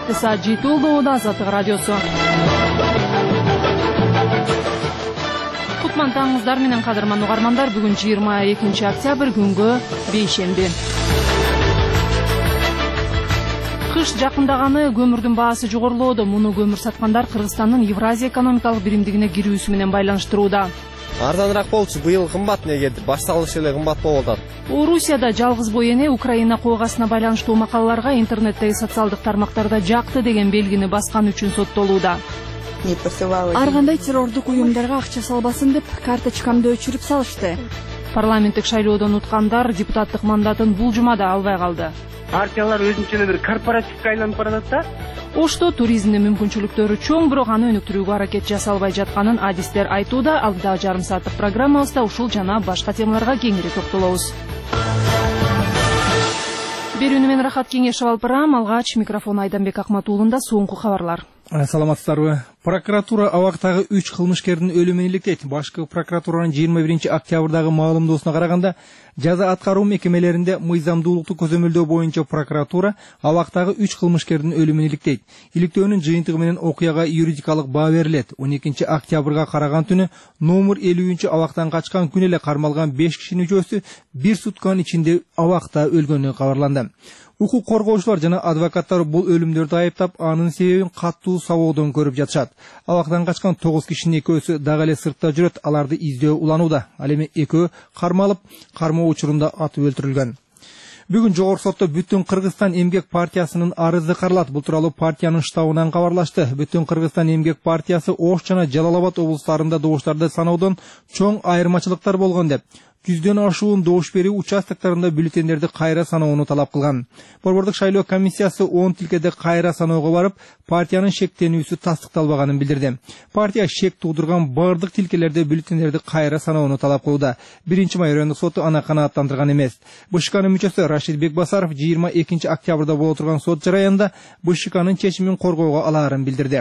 Саатты саат 7 болду. Азаттык радиосу. Кутман таңыңыздар менен кадырман угармандар. Бүгүн 22 октябрь күнгө бейшемби. Кыш жакындаганы көмүрдүн баасы жогорулоодо. Муну көмүр саткандар Кыргызстандын Евразия экономикалык биримдигине кирүүсү менен байланыштырууда. Арзаныраак болчу, быйыл кымбат негеди, башталышы эле кымбат болуп атат. Орусияда жалгыз бой эне Украина койгасына байланыштуу макалаларга интернеттеги социалдык тармактарда жакты деген белгини баскан үчүн соттолууда. Ар кандай террордук уюмдарга акча салбасын деп карточкамды өчүрүп салышты. Парламенттик шайлоодон уткандар депутаттык мандатын бул жумада албай калды. Партиялар өзүнчө эле бир корпоративге айланып баратат да. Ошто туризмдин мүмкүнчүлүктөрү чоң, бирок аны өнүктүрүүгө аракет жасалбай жатканын адистер айтууда. Алдыдагы жарым сааттык программабызда ушул жана башка темаларга кеңири токтолобуз. Берүүнү мен Рахат Кеңешев алып барам. Алгач микрофон Айданбек Акматуулунда соңку кабарлар. Саламатсыздарбы. Прокуратура абактагы 3 кылмышкердин өлүмүн иликтейт. Башкы прокуратуранын 21 октябрдагы маалымдоосуна караганда, жаза аткаруу мекемелеринде мыйзамдуулукту көзөмөлдөө боюнча прокуратура абактагы 3 кылмышкердин өлүмүн иликтейт. Иликтөөнүн жыйынтыгы менен окуяга юридикалык баа берилет. 12 октябрга караган түнү номер 50 абактан качкан күнү эле кармалган 5 кишинин үчөөсү бир сутканын ичинде абакта өлгөнү кабарланды. Укук коргоочулар жана адвокаттар бул өлүмдөрдү айыптап, анын себебин каттуу сабоодон көрүп жатышат. Абактан качкан 9 кишинин экөөсү дагы эле сыртта жүрөт, аларды издөө уланууда. Ал эми экөө кармалып, кармоо учурунда атып өлтүрүлгөн. Бүгүн жогорку сотто Бүтүн Кыргызстан эмгек партиясынын арызы каралат. Бул тууралуу партиянын штабынан кабарлашты. Бүтүн Кыргызстан эмгек партиясы Ош жана Жалал Абад облустарында добуштарды саноодон чоң айырмачылыктар болгон деп, 100дөн ашуун добуш берүү участоктарында бюллетендерди кайра саноону талап кылган. Борбордук шайлоо комиссиясы 10 тилкеде кайра саноого барып, партиянын шектенүүсү тастыкталбаганын билдирди. Партия шек туудурган бардык тилкелерде бюллетендерди кайра саноону талап кылууда. 1-май райондук соту аны канааттандырган эмес. БШКнын мүчөсү Рашид Бекбасаров 22 октябрда боло турган сот жараянда БШКнын чечимин коргоого алаарын билдирди.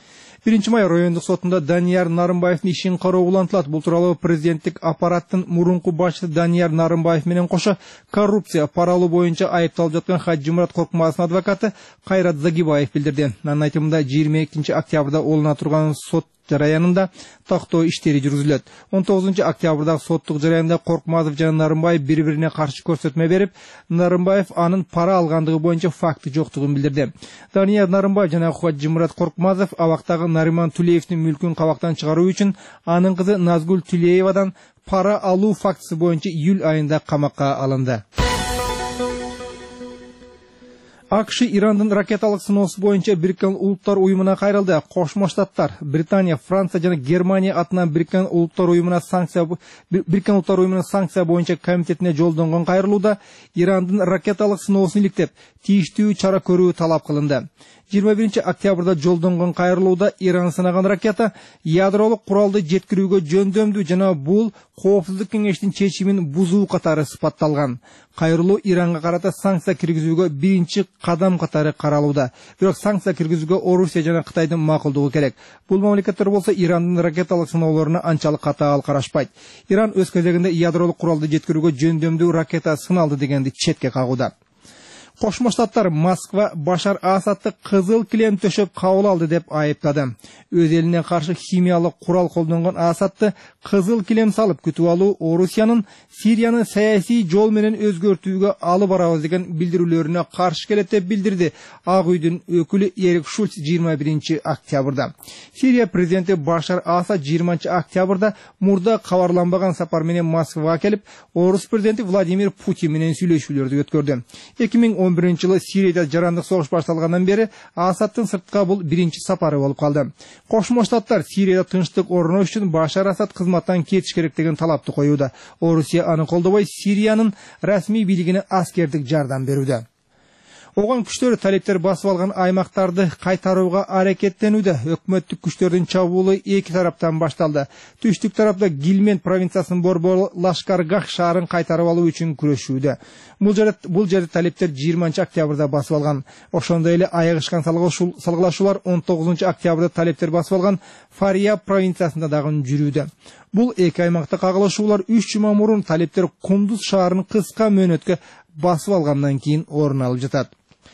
1-май райондук сотунда Данияр Нарымбаевдин ишин кароо улантылат. Бул тууралуу президенттик аппараттын мурунку башчысы Данияр Нарымбаев менен кошо коррупция, пара алуу боюнча айыпталып жаткан Хаджимурат Коркмазовдун адвокаты Кайрат Загибаев билдирди. Анын айтымында 22 октябрда олуна турган сот жараянында токтоо иштери жүргүзүлөт. 19 октябрда соттук жараянда Коркмазов жана Нарымбаев бири-бирине каршы көрсөтмө берип, Нарымбаев анын пара алгандыгы боюнча факты жоктугун билдирди. Данияр Нарымбаев жана Хаджимурат Коркмазов абактагы Нариман Тулеевдин мүлкүн кабактан чыгаруу үчүн анын кызы Назгүл Тулеевадан пара алуу фактысы боюнча июль айында камакка алынды. АКШ Ирандын ракеталык сыноосу боюнча Бириккен Улуттар уюмуна кайрылды. Кошмо Штаттар, Британия, Франция жана Германия атынан Бириккен Улуттар уюмуна санкция боюнча комитетине жолдонгон кайрылууда Ирандын ракеталык сыноосун иликтеп, тийиштүү чара көрүү талап кылынды. 21 октябрда жолдонгон кайрылууда Иран сынаган ракета ядролук куралды жеткирүүгө жөндөмдүү жана бул Коопсуздук кеңештин чечимин бузуу катары сыпатталган. Кайрылуу Иранга карата санкция киргизүүгө биринчи кадам катары каралууда. Бирок санкция киргизүүгө Орусия жана Кытайдын макулдугу керек. Бул мамлекеттер болсо Ирандын ракеталык сыноолоруна анчалык катаал карашпайт. Иран өз кезегинде ядролук куралды жеткирүүгө жөндөмдүү ракета сыналды дегенди четке кагууда. Кошмо Штаттар Москва Башар Асадты кызыл килем төшөп кабыл алды деп айыптады. Өз элине каршы химиялык курал колдонгон Асадты кызыл килем салып күтүп алуу Орусиянын Сирияны саясий жол менен өзгөртүүгө алып барабыз деген билдирүүлөрүнө каршы келет деп билдирди Ак үйдүн өкүлү Эрик Шульц 21 октябрда. Сирия президенти Башар Асад 20 октябрда мурда кабарланбаган сапар менен Москвага келип, Орус президенти Владимир Путин менен сүйлөшүүлөрдү өткөрдү. 2011-жылы Сирияда жарандык согуш башталгандан бери Асадтын сыртка бул биринчи сапары болуп калды. Кошмо Штаттар Сирияда тынчтык орноо үчүн Башар Асад кызматтан кетиш керек деген талапты коюуда. Орусия аны колдобой, Сириянын расмий бийлигине аскердик жардам берүүдө. Оган күчтөр талептер басып алган аймактарды кайтарууга аракеттенүүдө. Өкмөттүк күчтөрдүн чабуулу эки тараптан башталды. Түштүк тарапта Гилмент провинциясынын Борбор Лашкаргах шаарын кайтарып алуу үчүн күрөшүүдө. Бул жерде талептер 20 октябрда басып алган. Ошондой эле айыгышкан салгылашуулар 19 октябрда талептер басып алган Фарияб провинциясында дагы жүрүүдө. Бул эки аймакта кагылышуулар 3 жума мурун талептер Кундуз шаарын кыска мөөнөткө басып алгандан кийин орун алып жатат.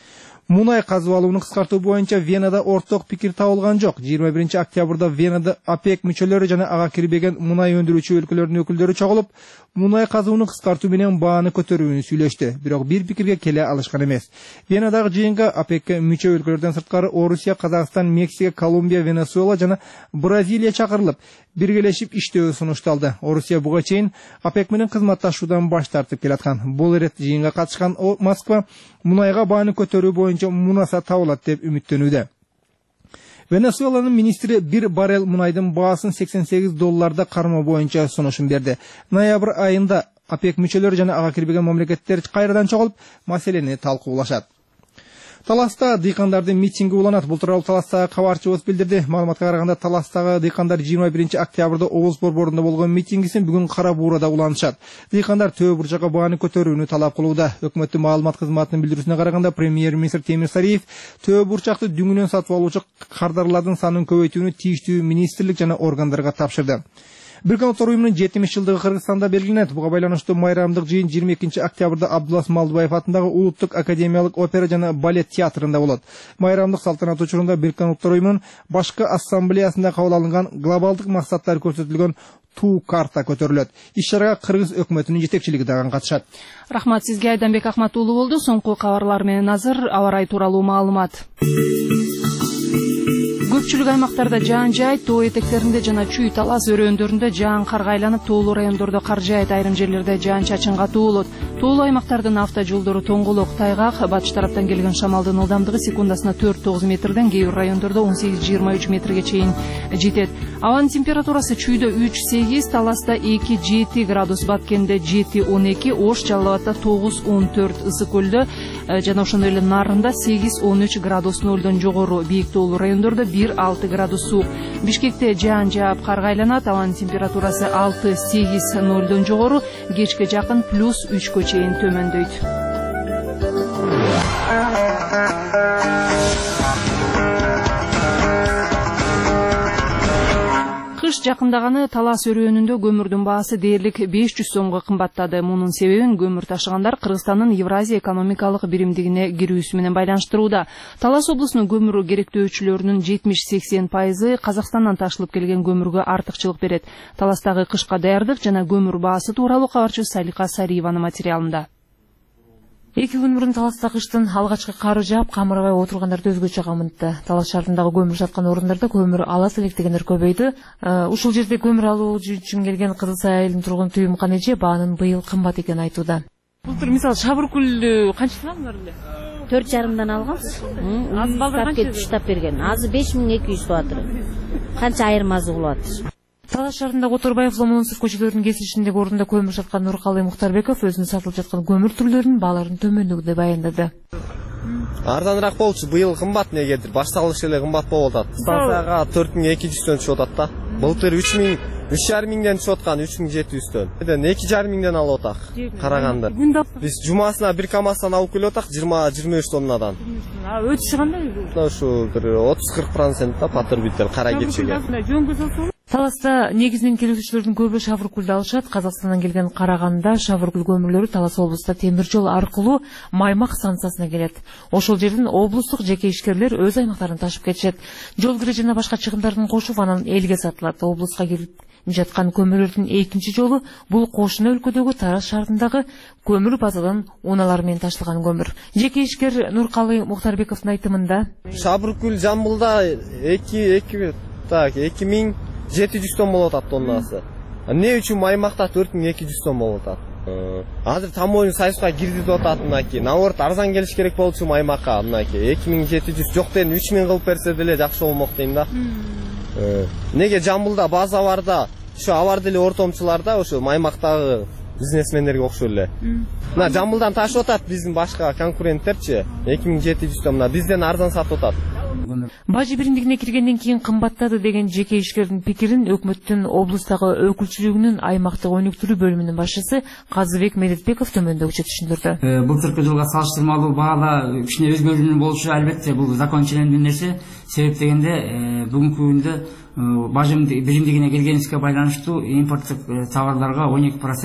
Мунай казып алууну кыскартуу боюнча Венада орток пикир табылган жок. 21 октябрда Венада ОПЕК мүчөлөрү жана ага кирбеген мунай өндүрүүчү өлкөлөрдүн өкүлдөрү чогулуп, мунай казууну кыскартуу менен бааны көтөрүүнү сүйлөштү. Бирок бир пикирге келе алышкан эмес. Венадагы жыйынга ОПЕКке мүчө өлкөлөрдөн сырткары Орусия, Казакстан, Мексика, Колумбия, Венесуэла жана Бразилия чакырылып, биргелешип иштөө сунушталды. Орусия буга чейин ОПЕК менен кызматташуудан баш тартып келаткан. Бул ирет жыйынга катышкан Москва мунайга бааны көтөрүү боюнча мунаса табылат деп үмүттөнүүдө. Венесуэланын министри 1 баррель мунайдын баасын $88 кармоо боюнча сунушун берди. Ноябрь айында ОПЕК мүчөлөрү жана ага кирбеген мамлекеттер кайрадан чогулуп, маселени талкуулашат. Таласта дыйкандардын митинги уланат. Бул тууралуу Таластагы кабарчыбыз билдирди. Маалыматка караганда Таластагы дыйкандар 21 октябрда облус борборунда болгон митингисин бүгүн Кара Буурада уланышат. Дыйкандар Төө бурчакка бааны көтөрүүнү талап кылууда. Өкмөттүн маалымат кызматынын билдирүүсүнө караганда премьер-министр Темир Сариев Төө бурчакты дүңүнөн сатып алуучу кардарлардын санын көбөйтүүнү тийиштүү министрлик жана органдарга тапшырды. Birkan Ular Uyumu'nun 70 жылдығы Кыргызстанда белгиленет. Буга байланыштуу майрамдык жыйын 22 октябрда Абдулас Малдыбаев атындагы Улуттук академиялык опера жана балет театрында болот. Майрамдык салтанат учурунда Birkan Ular Uyumu'нун башкы ассамблеясында кабыл алынган глобалдык максаттар көрсөтүлгөн туу карта көтөрүлөт. Иш-чарага Кыргыз өкмөтүнүн жетекчилиги дагы катышат. Рахмат сизге, Айданбек Ахматуулу болду. Соңку кабарлар менен азыр аба ырайы тууралуу маалымат. Көпчүлүк аймактарда жаан жаайт, тоо этектеринде жана Чүй Талас өрөөндөрүндө жаан карга айланып, тоолуу райондордо кар жаайт, айрым жерлерде жаан чачын катуу болот. Тоолуу аймактардын авто жолдору тоңголок, тайгак, батыш тараптан келген шамалдын ылдамдыгы секундасына 4-9 метрден, кээ бир райондордо 18-23 метрге чейин жетет. Абанын температурасы Чүйдө 3-8, Таласта 2-7 градус, Баткенде 7-12, Ош, Жалал Абадта 9-14, Ысык Көлдө жана ошондой эле Нарында 8-13 градус нөлдөн жогору, бийик тоолуу райондордо 1-6 градус суук. Бишкекте жаан жаап карга айланат, абанын температурасы 6-8 нөлдөн жогору, кечке жакын +3 чейин төмөндөйт. Кыш жакындаганы Талас өрөөнүндө көмүрдүн баасы дээрлик 500 сомго кымбаттады. Мунун себебин көмүр ташыгандар Кыргызстандын Евразия экономикалык биримдигине кирүүсү менен байланыштырууда. Талас облусунун көмүр керектөөчүлөрүнүн 70-80% Казакстандан ташылып келген көмүргө артыкчылык берет. Таластагы кышка даярдык жана көмүр баасы тууралуу кабарчы Салика Сариеванын материалында. 2 күн мурун Таласта кыштын алгачкы кары жаап, камырбай отургандарды өзгөчө камынтты. Талас шаарындагы көмүр жаткан орундарда көмүр ала элек дегендер көбөйдү. Ушул жерде көмүр алуу үчүн келген Кызылсай айылынын тургун Түйүмкан эже баанын быйыл кымбат экенин айтууда. Былтыр мисалы Шабыркүлдү канчадан алгандар эле? 4,5 алганбыз. Аз балдар кетип штап берген. Азы 5200 туатыр. Канча айырмасы болуп атыр. Талас шаарындагы Оторбаев, Ломоносов көчөлөрүнүн кесишиндеги орунда көмүр жаткан Нуркалый Мухтарбеков өзүнүн сатылып жаткан көмүр түрлөрүнүн бааларын төмөндөгүдөй баяндады. Арзаныраак болчу, быйыл кымбат негедир. Башталыш эле кымбат болуп атат. Станцияга 4200дөн чыгып атат да. Былтыр 3,5 чыгып аткан 3700дөн. 2,5 алып атак. Караганды. Биз жумасына бир камаздан алып келип атак 20-23 тоннадан. Өтүшү кандай? Ушу 30-40% да патыр биттер кара кечеге. Таласта негизинен келүүчүлөрдүн көбү Шавыркүлдү алышат. Казакстандан келген Караганда Шавыркүл көмүрлөрү Талас облустта темир жол аркылуу Маймак станциясына келет. Ошол жерден облустук жеке ишкерлер өз аймактарын ташып кетишет. Жол кире жана башка чыгымдарын кошуп, анан элге сатылат. Облуска келип жаткан көмүрлөрдүн экинчи жолу бул кошуна өлкөдөгү Тараз шаарындагы көмүр базадан унаалар менен ташылган көмүр. Жеке ишкер Нуркалый Мухтарбековдун айтымында Шабыркүл Жамбылда 2700 тонн болот атат тоннасы. Эмне үчүн Маймакта 4200 тонн болот атат? Азыр Тамойн Союзга кирди деп атат мынакей. Наоборот арзан келиш керек болчу Маймакка мынакей. 2700 жок ден 3000 кылып берсе деле жакшы болмок дейм да. Неге Жамбылда база бар да, ошо алар деле ортомчуларда ошо Маймактагы бизнесмендерге окшоп эле. Мына Жамбылдан ташып атат биздин башка конкуренттерчи 2700 тонн бизден арзан сатып атат. Бажы биримдигине киргенден кийин кымбаттады деген жеке ишкердин пикирин өкмөттүн облустагы өкүлчүлүгүнүн аймактык өнүктүрүү бөлүмүнүн башчысы Казыбек Медетбеков төмөндөгүчө түшүндүрдү. Былтыркы жылга салыштырмалуу баада кичине өзгөрүүнүн болушу албетте бул закон ченемдүү нерсе. Себеп дегенде бүгүнкү күндө бажы биримдигине келгенибизге байланыштуу импорттук товарларга 12%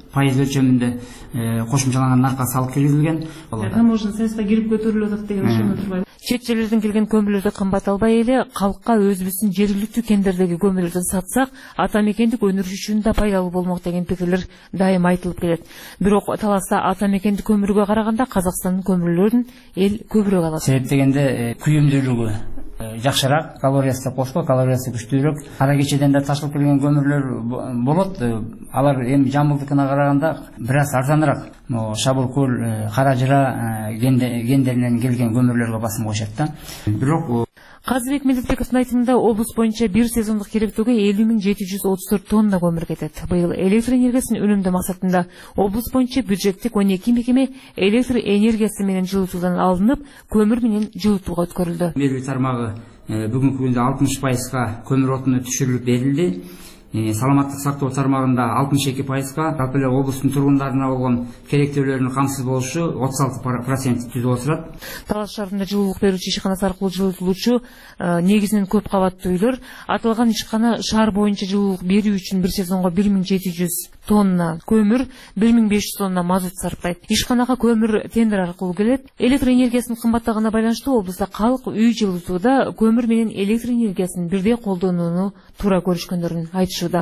пайыз өлчөмүндө кошумчаланган наркка салып киргизилген. Таможня саясатка кирип көтөрүлүп атат деген ошону турбайбы? Чет жерлерден келген көмүрлөрдү кымбат албай эле калкка өзүбүздүн жергиликтүү кендердеги көмүрлөрдү сатсак, ата мекендик өндүрүш үчүн да пайдалуу болмок деген пикирлер дайым айтылып келет. Бирок Таласта ата мекендик көмүргө караганда Казакстандын көмүрлөрүн эл көбүрөөк алат. Себеп дегенде күйүмдүүлүгү жакшыраак, калориясы да кошко, калориясы күчтүүрөөк. Кара кечеден да ташылып келген көмүрлөр болот. Алар эми жамбылдыкына караганда бир аз арзаныраак. Шабыл көл, Кара Жыра кендеринен келген көмүрлөргө басым коюшат да. Бирок Казыбек Медетбековдун айтымында облус боюнча бир сезондук керектүүгө 50.734 тонна көмүр кетет. Быйыл электр энергиясын үнөмдөө максатында облус боюнча бюджеттик 12 мекеме электр энергиясы менен жылытуудан алынып, көмүр менен жылытууга өткөрүлдү. Берүү тармагы бүгүнкү күндө 60%га көмүр отуну түшүрүлүп берилди. Саламаттык сактоо тармагында 62%га, жалпы эле облустун тургундарына болгон керектүүлөрүнүн камсыз болушу 36% түзүп отурат. Талас шаарында жылуулук берүүчү ишканасы аркылуу жылытылуучу негизинен көп кабаттуу үйлөр. Аталган ишкана шаар боюнча жылуулук берүү үчүн бир сезонго 1700 тонна көмүр, 1500 тонна мазут сарптайт. Ишканага көмүр тендер аркылуу келет. Электр энергиясынын кымбаттыгына байланыштуу облустта калк үй жылытууда көмүр менен электр энергиясын бирдей колдонууну туура көрүшкөндөрүн айтышууда.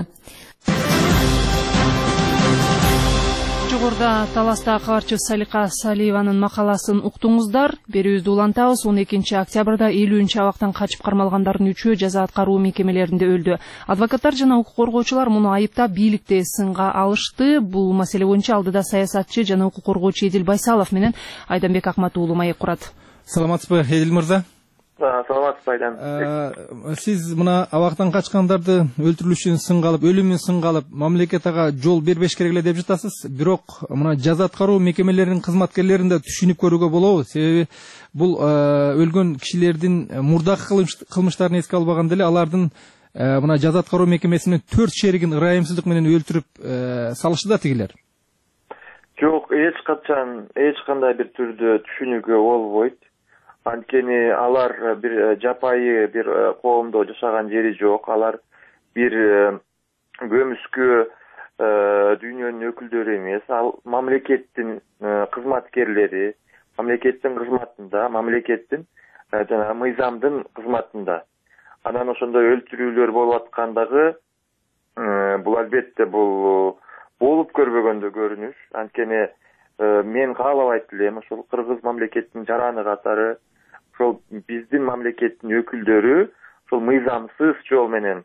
Жогоруда Таласта кабарчы Салика Салиеванын макаласын уктуңуздар. Берүүбүздү улантабыз. 12 октябрда 50 абактан качып кармалгандардын 3-өө жаза аткаруу мекемелеринде өлдү. Адвокаттар жана укук коргоочулар муну айыптап бийликти сынга алышты. Бул маселе боюнча алдыда саясатчы жана укук коргоочу Эдил Байсалов менен Айданбек Акмат уулу маек курат. Саламатсызбы, Эдил мырза? Саламатсыз Айдан. Сиз мына абактан качкандарды өлтүрүлүшүн сынга алып, өлүмүн сынга алып, мамлекет ага жол бербеш керек эле деп жатасыз. Бирок мына жаза аткаруу мекемелеринин кызматкерлерин да түшүнүп көрүүгө болобу? Себеби бул өлгөн кишилердин мурдакы кылмыштарын эске албаганда эле алардын мына жаза аткаруу мекемесинин 4 шеригин ырайымсыздык менен өлтүрүп салышты да тигилер. Жок, эч кандай бир түрдө түшүнүүгө болбойт. Анткени алар бир жапайы бир коомдо жашаган жери жок. Алар бир көмүскө дүйнөнүн өкүлдөрү эмес. Ал мамлекеттин кызматкерлери, мамлекеттин кызматында, мамлекеттин жана мыйзамдын кызматында. Анан ошондой өлтүрүүлөр болуп аткандагы бул албетте бул болуп көрбөгөндө көрүнүш. Анткени мен каалабайт элем ошол кыргыз мамлекеттин жараны катары ошол биздин мамлекеттин өкүлдөрү ошол мыйзамсыз жол менен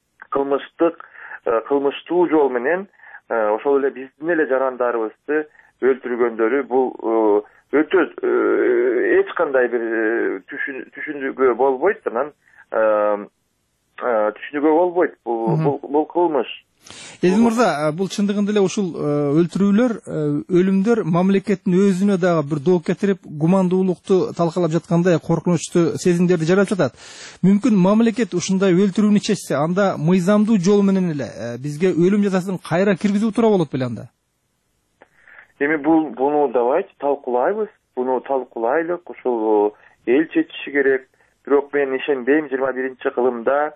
кылмыштуу жол менен ошол эле биздин эле жарандарыбызды өлтүргөндөрү бул өтө эч кандай бир түшүнүүгө болбойт. Анан түшүнүүгө болбойт. Бул кылмыш. Эдил мырза, бул чындыгында эле ушул өлтүрүүлөр, өлүмдөр мамлекеттин өзүнө дагы бир доо кетирип, гумандуулукту талкалап жаткандай коркунучтуу сезимдерди жаратып жатат. Мүмкүн мамлекет ушундай өлтүрүүнү чечсе, анда мыйзамдуу жол менен эле бизге өлүм жазасын кайра киргизүү туура болот беле анда? Эми буну давайте талкуулайбыз. Буну талкуулайлык, ушул эл чечиши керек. Бирок мен ишенбейм 21-кылымда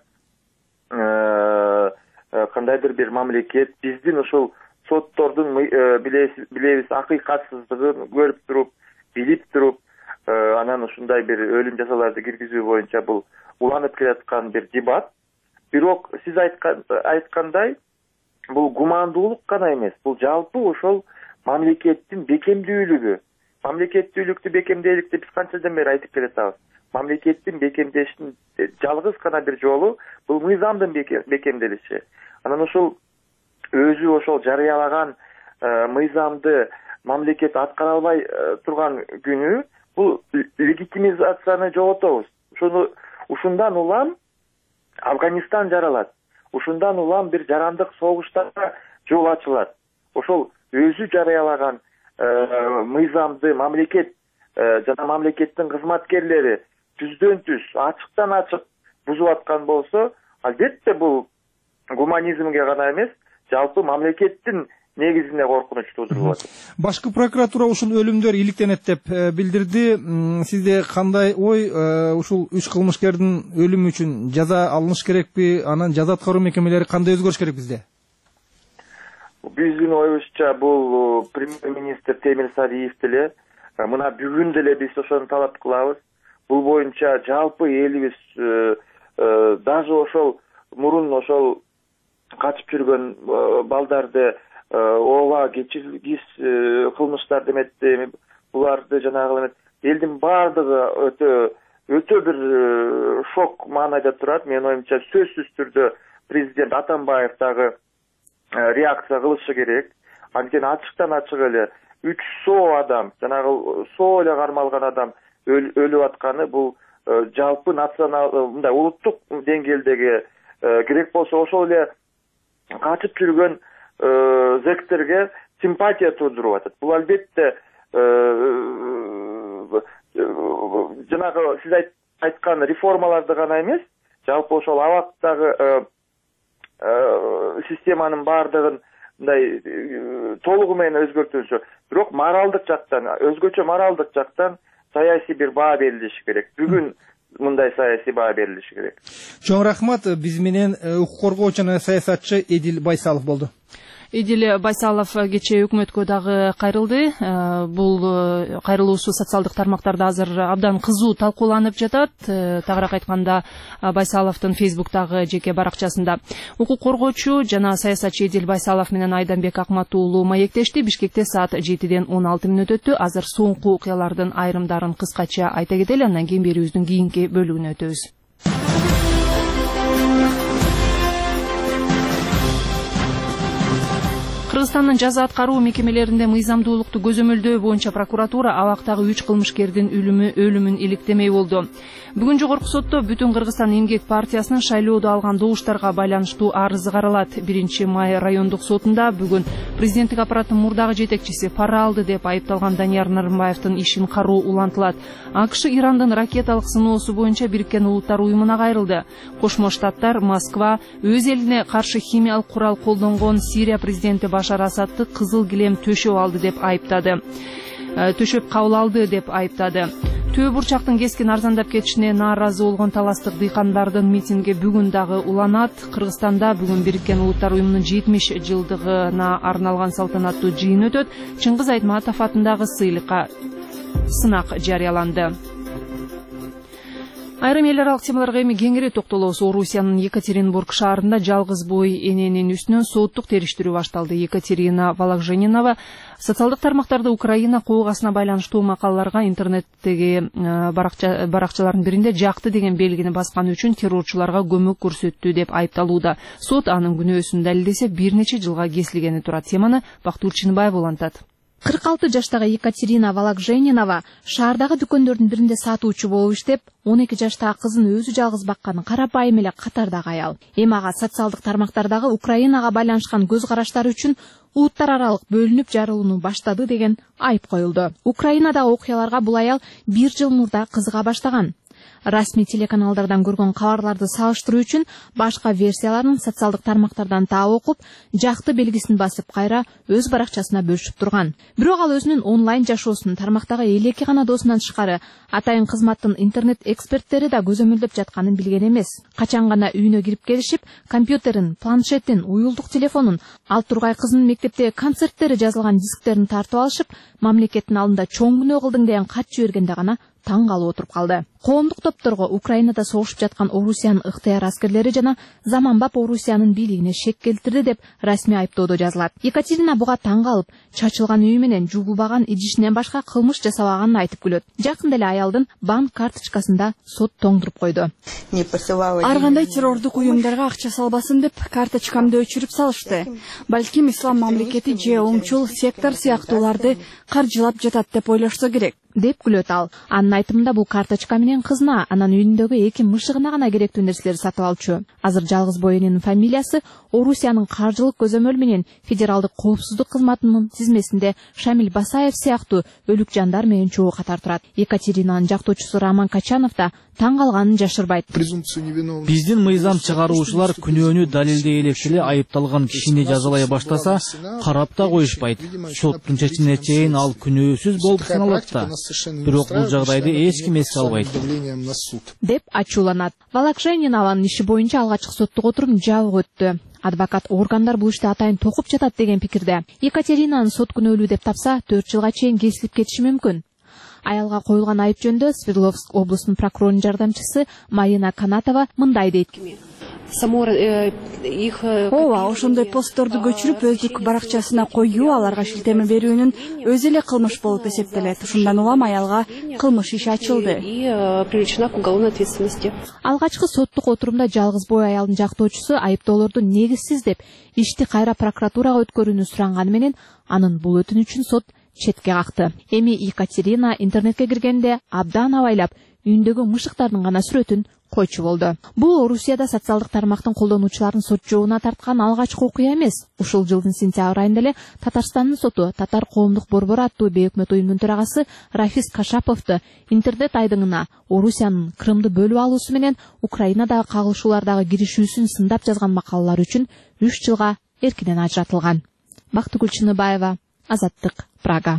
кандайдыр бир мамлекет биздин ушул соттордун билебиз акыйкатсыздыгын көрүп туруп, билип туруп, анан ушундай бир өлүм жазаларды киргизүү боюнча бул уланып келаткан бир дебат. Бирок сиз айткандай бул гумандуулук гана эмес, бул жалпы ошол мамлекеттин бекемдүүлүгү. Мамлекеттүүлүктү бекемдейликти биз канчадан бери айтып келатабыз. Мамлекеттин бекемдештин жалгыз гана бир жолу бул мыйзамдын бекемделиши. Анан ошол өзү ошол жарыялаган мыйзамды мамлекет аткара албай турган күнү бул легитимизацияны жоготобуз. Ушундан улам Афганистан жаралат. Ушундан улам бир жарандык согуштарга жол ачылат. Ошол өзү жарыялаган мыйзамды мамлекет жана мамлекеттин кызматкерлери түздөн түз ачыктан ачык бузуп аткан болсо, албетте бул гуманизмге гана эмес, жалпы мамлекеттин негизине коркунуч туудуруп атат. Башкы прокуратура ушул өлүмдөр иликтенет деп билдирди. Сизде кандай ой, ушул 3 кылмышкердин өлүмү үчүн жаза алыныш керекпи? Анан жаза аткаруу мекемелери кандай өзгөрүш керек бизде? биздин оюбузча бул премьер-министр Темир Сариев деле мына бүгүн деле биз ошону талап кылабыз. Бул боюнча жалпы элибиз даже ошол мурун ошол качып жүргөн балдарды ооба кечиргис кылмыштар деметти, буларды жанагы элдин баардыгы өтө бир шок маанайда турат. Менин оюмча сөзсүз түрдө президент Атамбаев дагы реакция кылышы керек. Анткени ачыктан ачык эле 300 адам, жанагы соо эле кармалган адам өлүп атканы бул жалпы национал мындай улуттук деңгээлдеги керек болсо ошол эле качып жүргөн зектерге симпатия туудуруп атат. Бул албетте жанагы сиз айткан реформаларды гана эмес, жалпы ошол абактагы системанын баардыгын мындай толугу менен өзгөртүүсү. Бирок моралдык жактан, өзгөчө моралдык жактан саясий бир баа берилиши керек. Бүгүн мындай саясий баа берилиши керек. Чоң рахмат. Биз менен укук коргоочу жана саясатчы Эдил Байсалов болду. Эдил Байсалов кечээ өкмөткө дагы кайрылды. Бул кайрылуусу социалдык тармактарда азыр абдан кызуу талкууланып жатат. Тагыраак айтканда Байсаловдун Facebook'тагы жеке баракчасында. Укук коргоочу жана саясатчы Эдил Байсалов менен Айданбек Акмат уулу маектешти. Бишкекте саат 7-ден 16 мүнөт өттү. Азыр соңку окуялардын айрымдарын кыскача айта кетели, андан кийин берүүбүздүн кийинки бөлүгүнө өтөбүз. Кыргызстандын жаза аткаруу мекемелеринде мыйзамдуулукту көзөмөлдөө боюнча прокуратура абактагы 3 кылмышкердин өлүмүн иликтемей болду. Бүгүн жогорку сотто Бүтүн Кыргызстан эмгек партиясынын шайлоодо алган добуштарга байланыштуу арызы каралат. 1-май райондук сотунда бүгүн президенттик аппараттын мурдагы жетекчиси пара алды деп айыпталган Данияр Нарымбаевдин ишин кароо улантылат. АКШ Ирандын ракеталык сыноосу боюнча Бириккен Улуттар уюмуна кайрылды. Кошмо Штаттар Москва өз элине каршы химиялык курал колдонгон Сирия президенти Башар Асадты кызыл килем төшөп алды деп айыптады. Төшөп кабыл алды деп айыптады. Төө бурчактын кескин арзандап кетишине нааразы болгон таластык дыйкандардын митинги бүгүн дагы уланат. Кыргызстанда бүгүн Бириккен Улуттар уюмунун 70 жылдыгына арналган салтанаттуу жыйын өтөт. Чыңгыз Айтматов атындагы сыйлыкка сынак жарыяланды. Айрым эл аралык темаларга эми кеңири токтолобуз. Орусиянын Екатеринбург шаарында жалгыз бой эненин үстүнөн соттук териштирүү башталды. Екатерина Вологженинова социалдык тармактарда Украина куугасына байланыштуу макалаларга интернеттеги баракчалардын биринде жакты деген белгини басканы үчүн террорчуларга көмөк көрсөттү деп айыпталууда. Сот анын күнөөсүн далилдесе бир нече жылга кесилгени турат. Теманы Бактуур Чынбаев улантат. 46 жаштагы Екатерина Вологженинова шаардагы дүкөндөрдүн биринде сатуучу болуп иштеп, 12 жаштагы кызын өзү жалгыз баккан карапайым эле катардагы аял. Эми ага социалдык тармактардагы Украинага байланышкан көз караштары үчүн улуттар аралык бөлүнүп жарылууну баштады деген айып коюлду. Украинадагы окуяларга бул аял 1 жыл мурда кызыга баштаган. Расмий телеканалдардан көргөн кабарларды салыштыруу үчүн башка версияларын социалдык тармактардан таап окуп, жакты белгисин басып кайра өз баракчасына бөлүшүп турган. Бирок ал өзүнүн онлайн жашоосун тармактагы элеки гана досунан тышкары атайын кызматтын интернет эксперттери да көзөмөлдөп жатканын билген эмес. Качан гана үйүнө кирип келишип, компьютерин, планшетин, уюлдук телефонун, ал тургай кызынын мектептеги концерттери жазылган дисктерин тартып алышып, мамлекеттин алдында чоң күнөө кылдың деген кат жибергенде гана таң калып отуруп калды. Коомдук топторго Украинада согушуп жаткан Орусиянын ыктыяр аскерлери жана заманбап Орусиянын бийлигине шек келтирди деп расмий айыптоодо жазылат. Екатерина буга таң калып, чачылган үйү менен жугулбаган идишинен башка кылмыш жасабаганын айтып күлөт. Жакында эле аялдын банк карточкасында сот тоңдуруп койду. Ар кандай террордук уюмдарга акча салбасын деп карточкамды өчүрүп салышты. Балким ислам мамлекети же оңчул сектор сыяктууларды каржылап жатат деп ойлошсо керек, деп күлөт ал. Анын айтымында бул карточка менен кызына, анан үйүндөгү 2 мышыгына гана керектүү нерселерди сатып алчу. Азыр жалгыз бой эненин фамилиясы Орусиянын каржылык көзөмөл менен федералдык коопсуздук кызматынын тизмесинде Шамил Басаев сыяктуу өлүк жандар менен чогуу катар турат. Екатеринанын жактоочусу Роман Качанов да таң калганын жашырбайт. Биздин мыйзам чыгаруучулар күнөөнү далилдей элексе эле айыпталган кишини жазалай баштаса, карап да коюшпайт. Соттун чечимине чейин ал күнөөсүз болуп саналат да. Бирок бул жагдайды эч ким эске албайт, деп ачууланат. Вологженинованын иши боюнча алгачкы соттук отурум жабык өттү. Адвокат органдар бул ишти атайын токуп жатат деген пикирде. Екатеринанын сот күнөөлүү деп тапса 4 жылга чейин кесилип кетиши мүмкүн. Аялга коюлган айып жөнүндө Свердловск облусунун прокурорунун жардамчысы Марина Канатова мындай дейт. Ооба, ошондой постторду көчүрүп өздүк баракчасына коюу, аларга шилтеме берүүнүн өзү эле кылмыш болуп эсептелет. Ушундан улам аялга кылмыш иши ачылды. Алгачкы соттук отурумда жалгыз бой аялдын жактоочусу айыптоолорду негизсиз деп ишти кайра прокуратурага өткөрүүнү суранганы менен анын бул өтүнүчүн сот четке какты. Эми Екатерина интернетке киргенде абдан абайлап үйүндөгү мышыктардын гана сүрөтүн койчу болду. Бул Орусияда социалдык тармактын колдонуучуларын сот жообуна тарткан алгачкы окуя эмес. Ушул жылдын сентябрь айында эле Татарстандын соту Татар коомдук борбору аттуу бейөкмөт уюмдун төрагасы Рафис Кашаповду интернет айдыңына Орусиянын Крымды бөлүп алуусу менен Украинадагы кагылышуулардагы киришүүсүн сындап жазган макалалар үчүн 3 жылга эркинен ажыратылган. Бактыгүл Чыныбаева, Азаттык, Прага.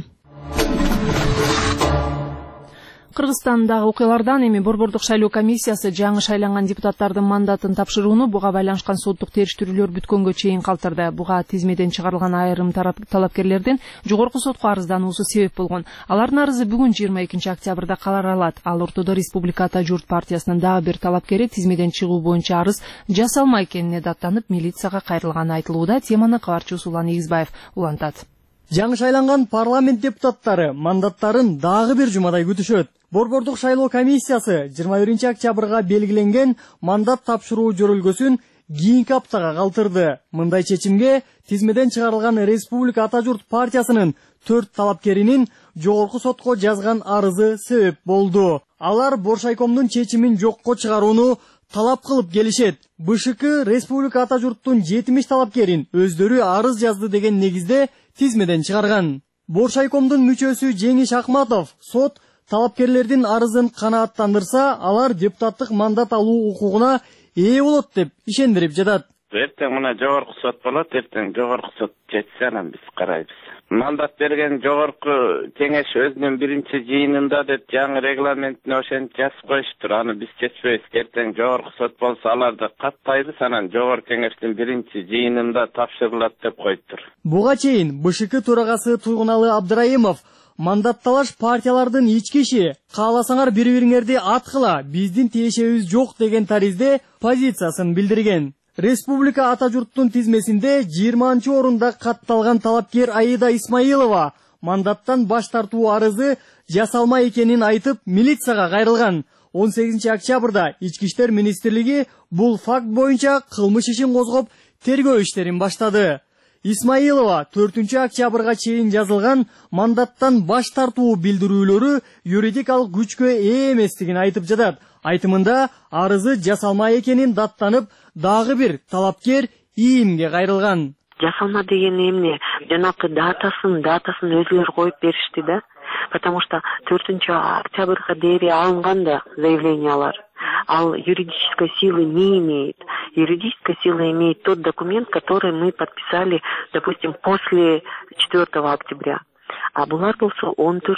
Кыргызстандагы окуялардан эми Борбордук шайлоо комиссиясы жаңы шайланган депутаттардын мандатын тапшырууну буга байланышкан соттук териштирүүлөр бүткөнгө чейин калтырды. Буга тизмеден чыгарылган айрым талапкерлердин жогорку сотко арыздануусу себеп болгон. Алардын арызы бүгүн 22 октябрда каралат. Ал ортодо Республика Ата журт партиясынын дагы бир талапкери тизмеден чыгуу боюнча арыз жасалмай экенине даттанып милицияга кайрылганы айтылууда. Теманы кабарчыбыз Улан Игизбаев улантат. Жаңы шайланган парламент депутаттары мандаттарын дагы бир жумадай күтүшөт. Борбордук шайлоо комиссиясы 21 октябрга белгиленген мандат тапшыруу жөрөлгөсүн кийинки аптага калтырды. Мындай чечимге тизмеден чыгарылган Республика Ата журт партиясынын 4 талапкеринин жогорку сотко жазган арызы себеп болду. Алар Боршайкомдун чечимин жокко чыгарууну талап кылып келишет. БШК Республика Ата журттун 70 талапкерин өздөрү арыз жазды деген негизде тизмеден чыгарган. Боршайкомдун мүчөсү Жеңиш Акматов сот талапкерлердин арызын канааттандырса, алар депутаттык мандат алуу укугуна ээ болот деп ишендирип жатат. Эртең мына жогорку сот болот, эртең жогорку сот чечсе анан биз карайбыз. Мандат берген жогорку кеңеш өзүнүн биринчи жыйынында деп жаңы регламентине ошентип жазып коюштур. Аны биз чечпейбиз. Эртең жогорку сот болсо аларды каттайбыз, анан жогорку кеңештин биринчи жыйынында тапшырылат деп коюптур. Буга чейин БШК төрагасы Туйгуналы Абдыраимов мандатталаш партиялардын ички иши, кааласаңар бири-бириңерди аткыла, биздин тиешебиз жок деген таризде позициясын билдирген. Республика Ата журттун тизмесинде 20 орунда катталган талапкер Аида Исмаилова мандаттан баш тартуу арызы жасалмай экенин айтып милицияга кайрылган. 18 октябрда Ички иштер министрлиги бул факт боюнча кылмыш ишин козгоп тергөө иштерин баштады. Исмаилова 4 октябрга чейин жазылган мандаттан баш тартуу билдирүүлөрү юридикалык күчкө ээ эместигин айтып жатат. Айтымында арызы жасалмай экенин даттанып, дагы бир талапкер ийимге кайрылган. Жасалма деген эмне? Жанакы датасын өзүлөр коюп беришти да. Потому что 4 октябрга дейре алынган да заявлениялар. Ал юридической силы не имеет. Юридическая сила имеет тот документ, который мы подписали, допустим, после 4 октября. А булар болсо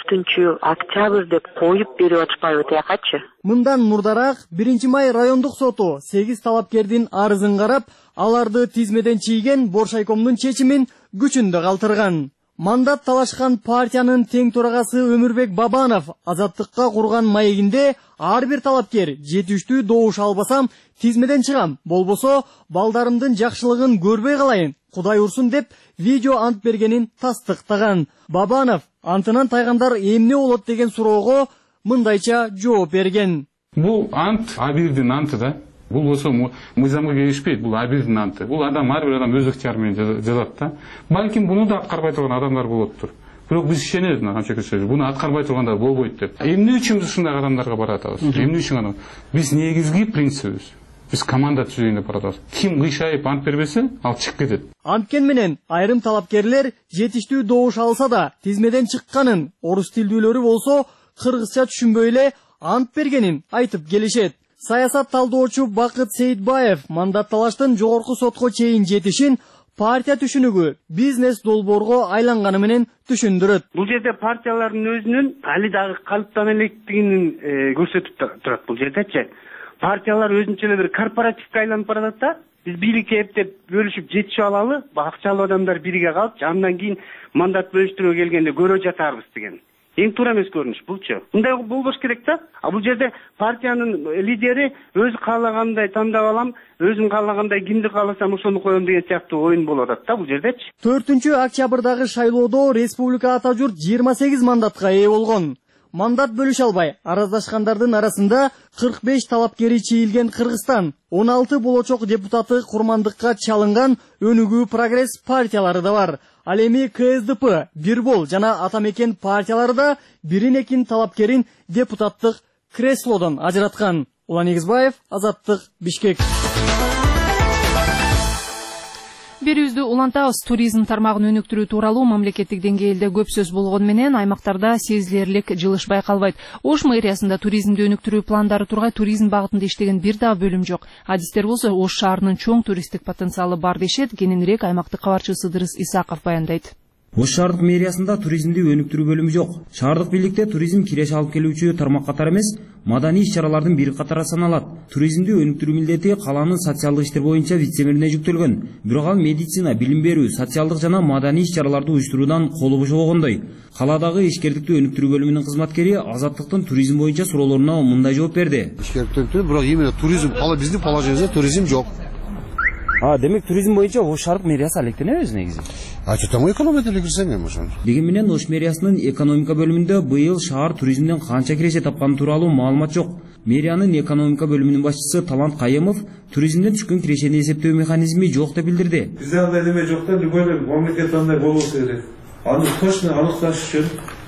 14 октябрь деп коюп берип атышпайбы тиякачы? Мындан мурдараак 1 май райондук соту 8 талапкердин арызын карап, аларды тизмеден чийген Боршайкомдун чечимин күчүндө калтырган. Мандат талашкан партиянын тең төрагасы Өмүрбек Бабанов Азаттыкка курган маегинде ар бир талапкер жетиштүү добуш албасам тизмеден чыгам, болбосо балдарымдын жакшылыгын көрбөй калайын, Кудай урсун деп видео ант бергенин тастыктаган. Бабанов антынан тайгандар эмне болот деген суроого мындайча жооп берген. Бул ант абирдин анты да. Бул болсо мыйзамга келишпейт, бул абирдин анты. Бул адам ар бир адам өз ыктыяры менен жазат да. Балким буну да аткарбай турган адамдар болоптур. Бирок биз ишенебиз мына канча көчөбүз. Буну аткарбай тургандар болбойт деп. Эмне үчүн биз ушундай адамдарга баратабыз? Эмне үчүн аны? Биз негизги принцибибиз. Биз команда түзөйүн деп баратабыз. Ким кыйшайып ант бербесе, ал чыгып кетет. Анткен менен айрым талапкерлер жетиштүү добуш алса да, тизмеден чыкканын, орус тилдүүлөрү болсо кыргызча түшүнбөй эле ант бергенин айтып келишет. Саясат талдоочу Бакыт Сейитбаев мандатталаштын жогорку сотко чейин жетишин партия түшүнүгү бизнес долбоорго айланганы менен түшүндүрөт. Бул жерде партиялардын өзүнүн али дагы калыптана элекtiginin көрсөтүп турат бул жердечи. Партиялар өзүнчө эле бир корпоративге айланып баратат да. биз бийликке эптеп бөлүшүп жетишип алалы, акчалуу адамдар бирге калып, андан кийин мандат бөлүштүрүүгө келгенде көрө жатарбыз деген. Эң туура эмес көрүнүш булчу. Мындай болбош керек да. А бул жерде партиянын лидери өзү каалагандай тандап алам, өзүм каалагандай кимди кааласам ошону коем деген сыяктуу оюн болуп атат да бул жердечи. 4-октябрдагы шайлоодо республика ата журт 28 мандатка ээ болгон. Мандат бөлүшө албай араздашкандардын арасында 45 талапкери чийилген Кыргызстан, 16 болочок депутаты курмандыкка чалынган Өнүгүү Прогресс партиялары да бар. Ал эми КСДП, Бирбол жана Атамекен партиялары да бирин-экин талапкерин депутаттык креслодон ажыраткан. Улан Эгизбаев, Азаттык, Бишкек. Берүүбүздү улантабыз. Туризм тармагын өнүктүрүү тууралуу мамлекеттик деңгээлде көп сөз болгону менен аймактарда сезилерлик жылыш байкалбайт. Ош мэриясында туризмди өнүктүрүү пландары тургай туризм багытында иштеген бир дагы бөлүм жок. Адистер болсо Ош шаарынын чоң туристтик потенциалы бар дешет. Кененирээк аймактык кабарчысы Дырыс Исаков баяндайт. Ош шаардык мэриясында туризмди өнүктүрүү бөлүмү жок. Шаардык бийликте туризм киреш алып келүүчү тармак катары эмес, маданий иш-чаралардын бири катары саналат. Туризмди өнүктүрүү милдети калаанын социалдык иштер боюнча вице-мэрине жүктөлгөн. Бирок ал медицина, билим берүү, социалдык жана маданий иш-чараларды уюштуруудан колу бошобогондой. Калаадагы ишкердикти өнүктүрүү бөлүмүнүн кызматкери Азаттыктын туризм боюнча суроолоруна мындай жооп берди. Ишкердиктер, бирок именно туризм, биздин положениябызда туризм жок. Демек туризм боюнча Ош шаардык мэриясы алектенебиз негизи. Чотоң экономика кирсем эми ошо. Дегени менен Ош мэриясынын экономика бөлүмүндө быйыл шаар туризмден канча киреше тапканы тууралуу маалымат жок. Мэриянын экономика бөлүмүнүн башчысы Талант Кайымов туризмден түшкөн кирешени эсептөө механизми жок деп билдирди. Бизде андай неме жок да, любой мамлекет андай болбосо керек. Аны точно аныкташ үчүн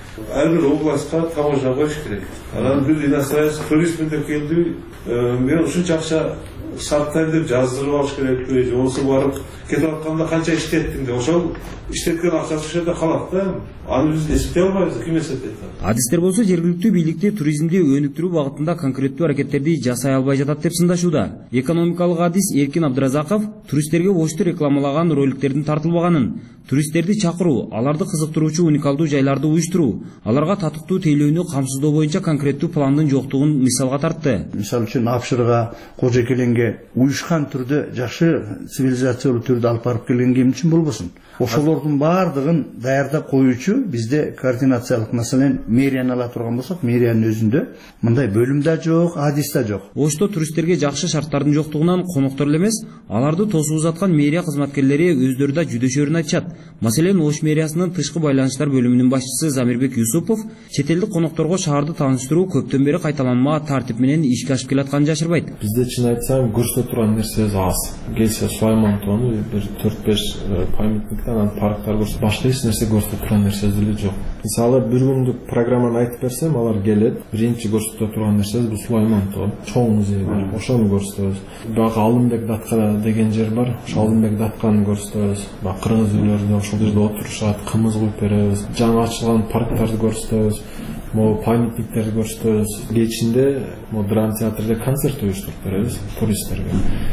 ар бир областка таможня коюш керек. Анан бир иностранец туризм деп келди, мен ушунча акча саттайм деп жаздырып алыш керекпи, же болбосо барып кетип атканда канча иштеттиң деп, ошол иштеткен акчасы ошол жерде калат да. Аны биз эсептей албайбыз, ким эсептейт? Адистер болсо жергиликтүү бийликти туризмди өнүктүрүү багытында конкреттүү аракеттерди жасай албай жатат деп сындашууда. Экономикалык адис Эркин Абдыразаков туристтерге Ошто рекламалаган роликтердин тартылбаганын, туристтерди чакыруу, аларды кызыктыруучу уникалдуу жайларды уюштуруу, аларга татыктуу тейлөөнү камсыздоо боюнча конкреттүү пландын жоктугун мисалга тартты. Мисалы үчүн Апшырга, Кожокеленге уюшкан түрдө жакшы цивилизациялуу түрдө алып барып келген ким үчүн болбосун. Ошолордун баардыгын даярдап коюучу бизде координациялык, маселен, мэрияны ала турган болсок, мэриянын өзүндө мындай бөлүм да жок, адис да жок. Ошто туристтерге жакшы шарттардын жоктугунан коноктор эле эмес, аларды тосуп узаткан мэрия кызматкерлери өздөрү да жүдөшөрүн айтышат. Маселен, Ош мэриясынын тышкы байланыштар бөлүмүнүн башчысы Замирбек Юсупов четелдик конокторго шаарды тааныштыруу көптөн бери кайталанма тартип менен ишке ашып келатканын жашырбайт. Бизде чын айтсам көрсөтө турган нерсе аз. Келсе Сулаймантоону бир 4-5 памятниктен анан парктар көрсөтөт. Башка эч нерсе көрсөтө турган нерсе деле жок. Мисалы, бир күндүк программаны айтып берсем, алар келет. Биринчи көрсөтө турган нерсе бул Сулаймантоо, чоң музей бар. Ошону көрсөтөбүз. Бага Алымбек Датка деген жер бар. Ошо Алымбек Датканы көрсөтөбүз. Бак кыргыз үйлөрүндө ошол жерде отурушат, кымыз куюп беребиз. Жаңы ачылган парктарды көрсөтөбүз. Памятниктерди көрсөтөбүз. Кечинде драма театрда концерт уюштуруп беребиз туристтерге.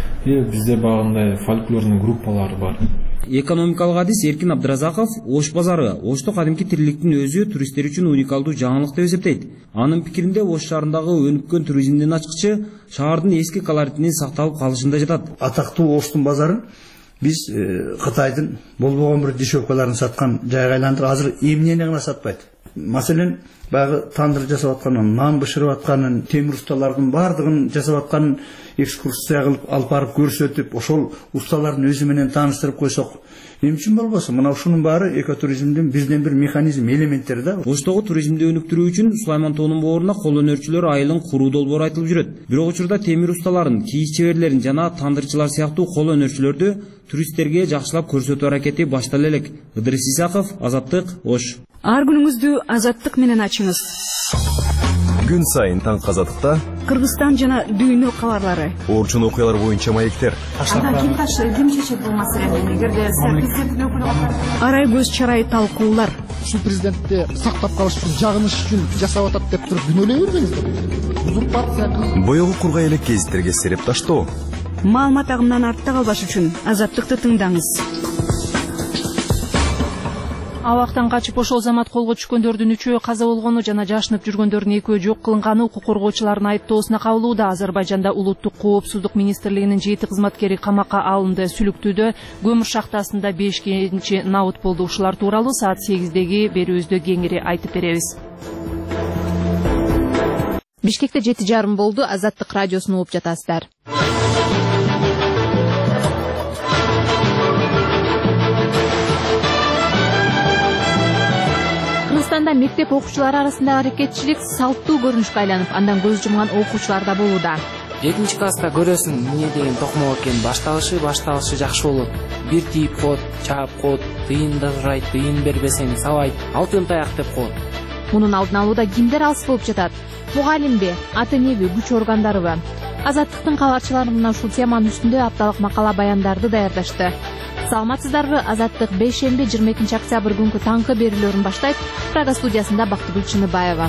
Бизде багындай фольклорный группалар бар. Экономикалык адис Эркин Абдыразаков Ош базары, Ошто кадимки тириликтин өзү туристтер үчүн уникалдуу жаңылык деп эсептейт. Анын пикиринде Ош шаарындагы өнүккөн туризмдин ачкычы шаардын эски колоритинин сакталып калышында жатат. Атактуу Оштун базарын биз Кытайдын болбогон бир дешевкаларын саткан жайга айландырып, азыр эмнени гана сатпайт. Маселен, баягы тандыр жасап атканын, нан бышырып атканын, темир усталардын баардыгын жасап атканын экскурсия кылып алып барып көрсөтүп, ошол усталардын өзү менен тааныштырып койсок, эмне үчүн болбосун? Мына ушунун баары экотуризмдин бирден бир механизм, элементтери да. Оштогу туризмди өнүктүрүү үчүн Сулаймантоонун бооруна кол өнөрчүлөр айылын куруу долбоору айтылып жүрөт. Бирок учурда темир усталарын, кийиз чеберлерин жана тандырчылар сыяктуу кол өнөрчүлөрдү туристтерге жакшылап көрсөтүү аракети башталып элек. Ыдырыс Исаков, Азаттык, Ош. Ар күнүңүздү Азаттык менен ачыңыз. Күн сайын таң Азаттыкта Кыргызстан жана дүйнө кабарлары. Орчун окуялар боюнча маектер. Ким чечет бул маселени? Эгерде президенттин өкүлү арай көз чарай талкуулар. Ушул президентти сактап калыш үчүн, жагыныш үчүн жасап атат деп туруп күнөөлөй бербеңиздер. Узурпация. Боёгу кургай элек гезиттерге сереп таштоо. Маалымат агымынан артта калбаш үчүн Азаттыкты тыңдаңыз. Абактан качып ошол замат колго түшкөндөрдүн 3-өө каза болгону жана жашынып жүргөндөрдүн 2-өө жок кылынганы укук коргоочулардын айыптоосуна кабылууда. Азербайжанда улуттук коопсуздук министрлигинин 7 кызматкери камакка алынды. Сүлүктүүдө көмүр шахтасында 5 наут болду. Ушулар тууралуу саат 8-деги берүүбүздө кеңири айтып беребиз. Бишкекте 7:30 болду. Азаттык радиосун угуп жатасыздар. Кыргызстанда мектеп окуучулары арасындагы аракетчилик салттуу көрүнүшкө айланып, андан көз жумган окуучулар да болууда. 7-класста көрөсүң, эмне деген токмок экен, башталышы жакшы болот. Бир тийип коет, чаап коет, тыйында сурайт, тыйын бербесең сабайт, алтын таяк деп коет. Мунун алдын алууда кимдер алыс болуп жатат? Мугалимби, ата энеби, күч органдарыбы? Азаттыктын кабарчылары мына ушул теманын үстүндө апталык макала баяндарды даярдашты. Саламатсыздарбы? Азаттык 5-22 октябрь күнкү таңкы берүүлөрүн баштайт. Прага студиясында Бактыгүл Чыныбаева.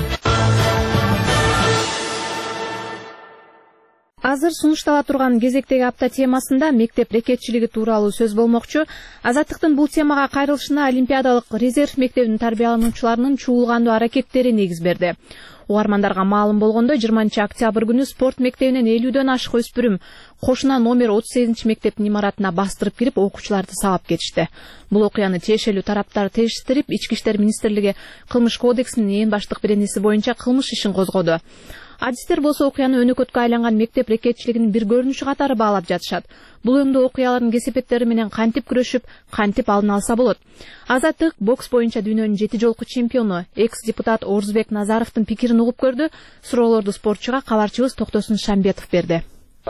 Азыр сунуштала турган кезектеги апта темасында мектеп рекетчилиги тууралуу сөз болмокчу. Азаттыктын бул темага кайрылышына Олимпиадалык резерв мектебинин тарбиялануучуларынын чуулгандуу аракеттери негиз берди. Угармандарга маалым болгондой, 20 октябрь күнү спорт мектебинен 50дөн ашык өспүрүм кошуна номер 38 мектептин имаратына бастырып кирип, окуучуларды сабап кетишти. Бул окуяны тиешелүү тараптар тештирип, Ички иштер министрлиги кылмыш кодексинин эң баштык беренеси боюнча кылмыш ишин козгоду. Адистер болсо окуяны өнөкөткө айланган мектеп рекетчилигинин бир көрүнүшү катары баалап жатышат. Бул өңдө окуялардын кесепеттери менен кантип күрөшүп, кантип алдын алса болот. Азаттык бокс боюнча дүйнөнүн 7 жолку чемпиону, экс-депутат Орузбек Назаровдун пикирин угуп көрдү. Суроолорду спортчуга кабарчыбыз Токтосун Шамбетов берди.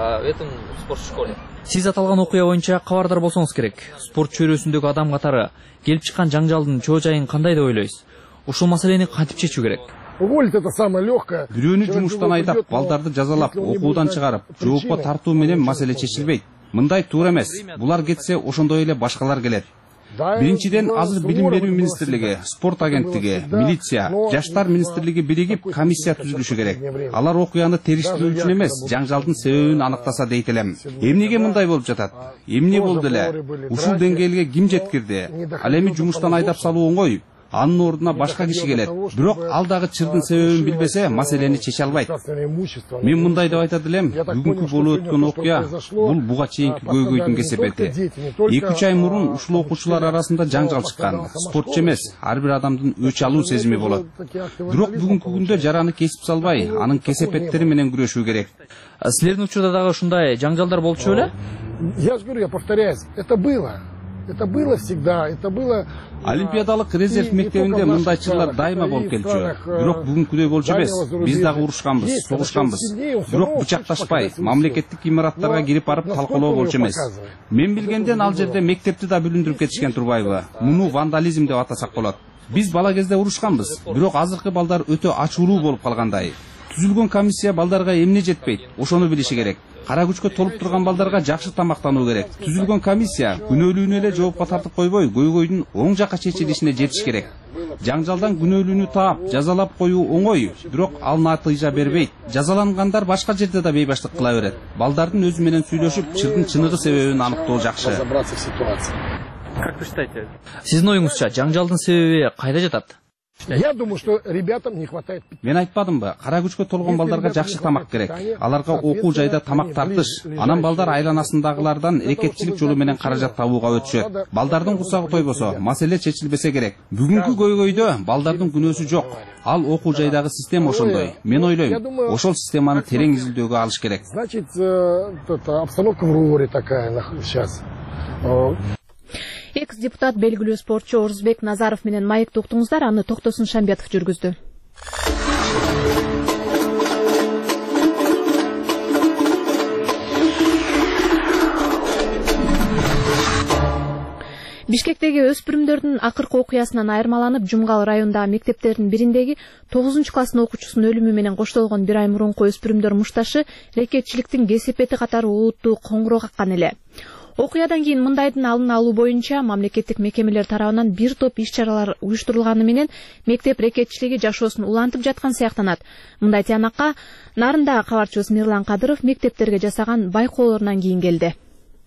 Сиз аталган окуя боюнча кабардар болсоңуз керек. Спорт чөйрөсүндөгү адам катары келип чыккан жаңжалдын чоо жайын кандай деп ойлойсуз? Ушул маселени кантип чечүү керек? Бирөөнү жумуштан айдап, балдарды жазалап, окуудан чыгарып, жоопко тартуу менен маселе чечилбейт. Мындай туура эмес. Булар кетсе, ошондой эле башкалар келет. Биринчиден, азыр билим берүү министрлиги, спорт агенттиги, милиция, жаштар министрлиги биригип комиссия түзүлүшү керек. Алар окуяны териштирүү үчүн эмес, жаңжалдын себебин аныктаса дейт элем. Эмнеге мындай болуп жатат? Эмне болду эле? Ушул деңгээлге ким жеткирди? Ал эми жумуштан айдап салуу оңой. Анын ордуна башка киши келет. Бирок ал дагы чырдын себебин билбесе, маселени чече албайт. Мен мындай деп айтат элем, бүгүнкү болуп өткөн окуя бул буга чейинки көйгөйдүн кесепети. 2-3 ай мурун ушул окуучулар арасында жаңжал чыккан. Спортчу эмес, ар бир адамдын өч алуу сезими болот. Бирок бүгүнкү күндө жараны кесип салбай, анын кесепеттери менен күрөшүү керек. Силердин учурда дагы ушундай жаңжалдар болчу беле? Я же говорю, я повторяюсь, это было. Это было всегда, это было. Олимпиадалык резерв мектебинде мындай чырлар дайыма болуп келчү. Бирок бүгүнкүдөй болчу эмес. Биз дагы урушканбыз, согушканбыз. Бирок бычакташпай, мамлекеттик имараттарга кирип барып талкуулоо болчу эмес. Мен билгенден ал жерде мектепти да бүлүндүрүп кетишкен турбайбы? Муну вандализм деп атасак болот. Биз бала кезде урушканбыз, бирок азыркы балдар өтө ачууруу болуп калгандай. Түзүлгөн комиссия балдарга эмне жетпейт, ошону билиши керек. Кара күчкө толуп турган балдарга жакшы тамактануу керек. Түзүлгөн комиссия күнөөлүүнү эле жоопко тартып койбой, көйгөйдүн оң жакка чечилишине жетиш керек. Жаңжалдан күнөөлүүнү таап, жазалап коюу оңой, бирок ал натыйжа бербейт. Жазалангандар башка жерде да бейбаштык кыла берет. Балдардын өзү менен сүйлөшүп, чырдын чыныгы себебин аныктоо жакшы. Как вы считаете? Сиздин оюңузча, жаңжалдын себеби кайда жатат? Я думаю, что ребятам не хватает. Мен айтпадымбы, кара күчкө толгон балдарга жакшы тамак керек. Аларга окуу жайда тамак тартыш. Анан балдар айланасындагылардан рекетчилик жолу менен каражат табууга өтүшөт. Балдардын кусагы тойбосо, маселе чечилбесе керек. Бүгүнкү көйгөйдө балдардын күнөөсү жок. Ал окуу жайдагы система ошондой. Мен ойлойм, ошол системаны терең изилдөөгө алыш керек. Значит, обстановка в Руоре такая сейчас. Экс-депутат белгилүү спортчу Орузбек Назаров менен маекти уктуңуздар, аны Токтосун Шамбетов жүргүздү. Бишкектеги өспүрүмдөрдүн акыркы окуясынан айырмаланып, Жумгал районундагы мектептердин бириндеги 9-класстын окуучусунун өлүмү менен коштолгон бир ай мурунку өспүрүмдөр мушташы рекетчиликтин кесепети катары олуттуу коңгуроо каккан эле. Окуядан кийин мындайдын алдын алуу боюнча мамлекеттик мекемелер тарабынан бир топ иш-чаралар уюштурулганы менен мектеп рекетчилиги жашоосун улантып жаткан сыяктанат. Мындай тыянакка Нарындагы кабарчыбыз Мирлан Кадыров мектептерге жасаган байкоолорунан кийин келди.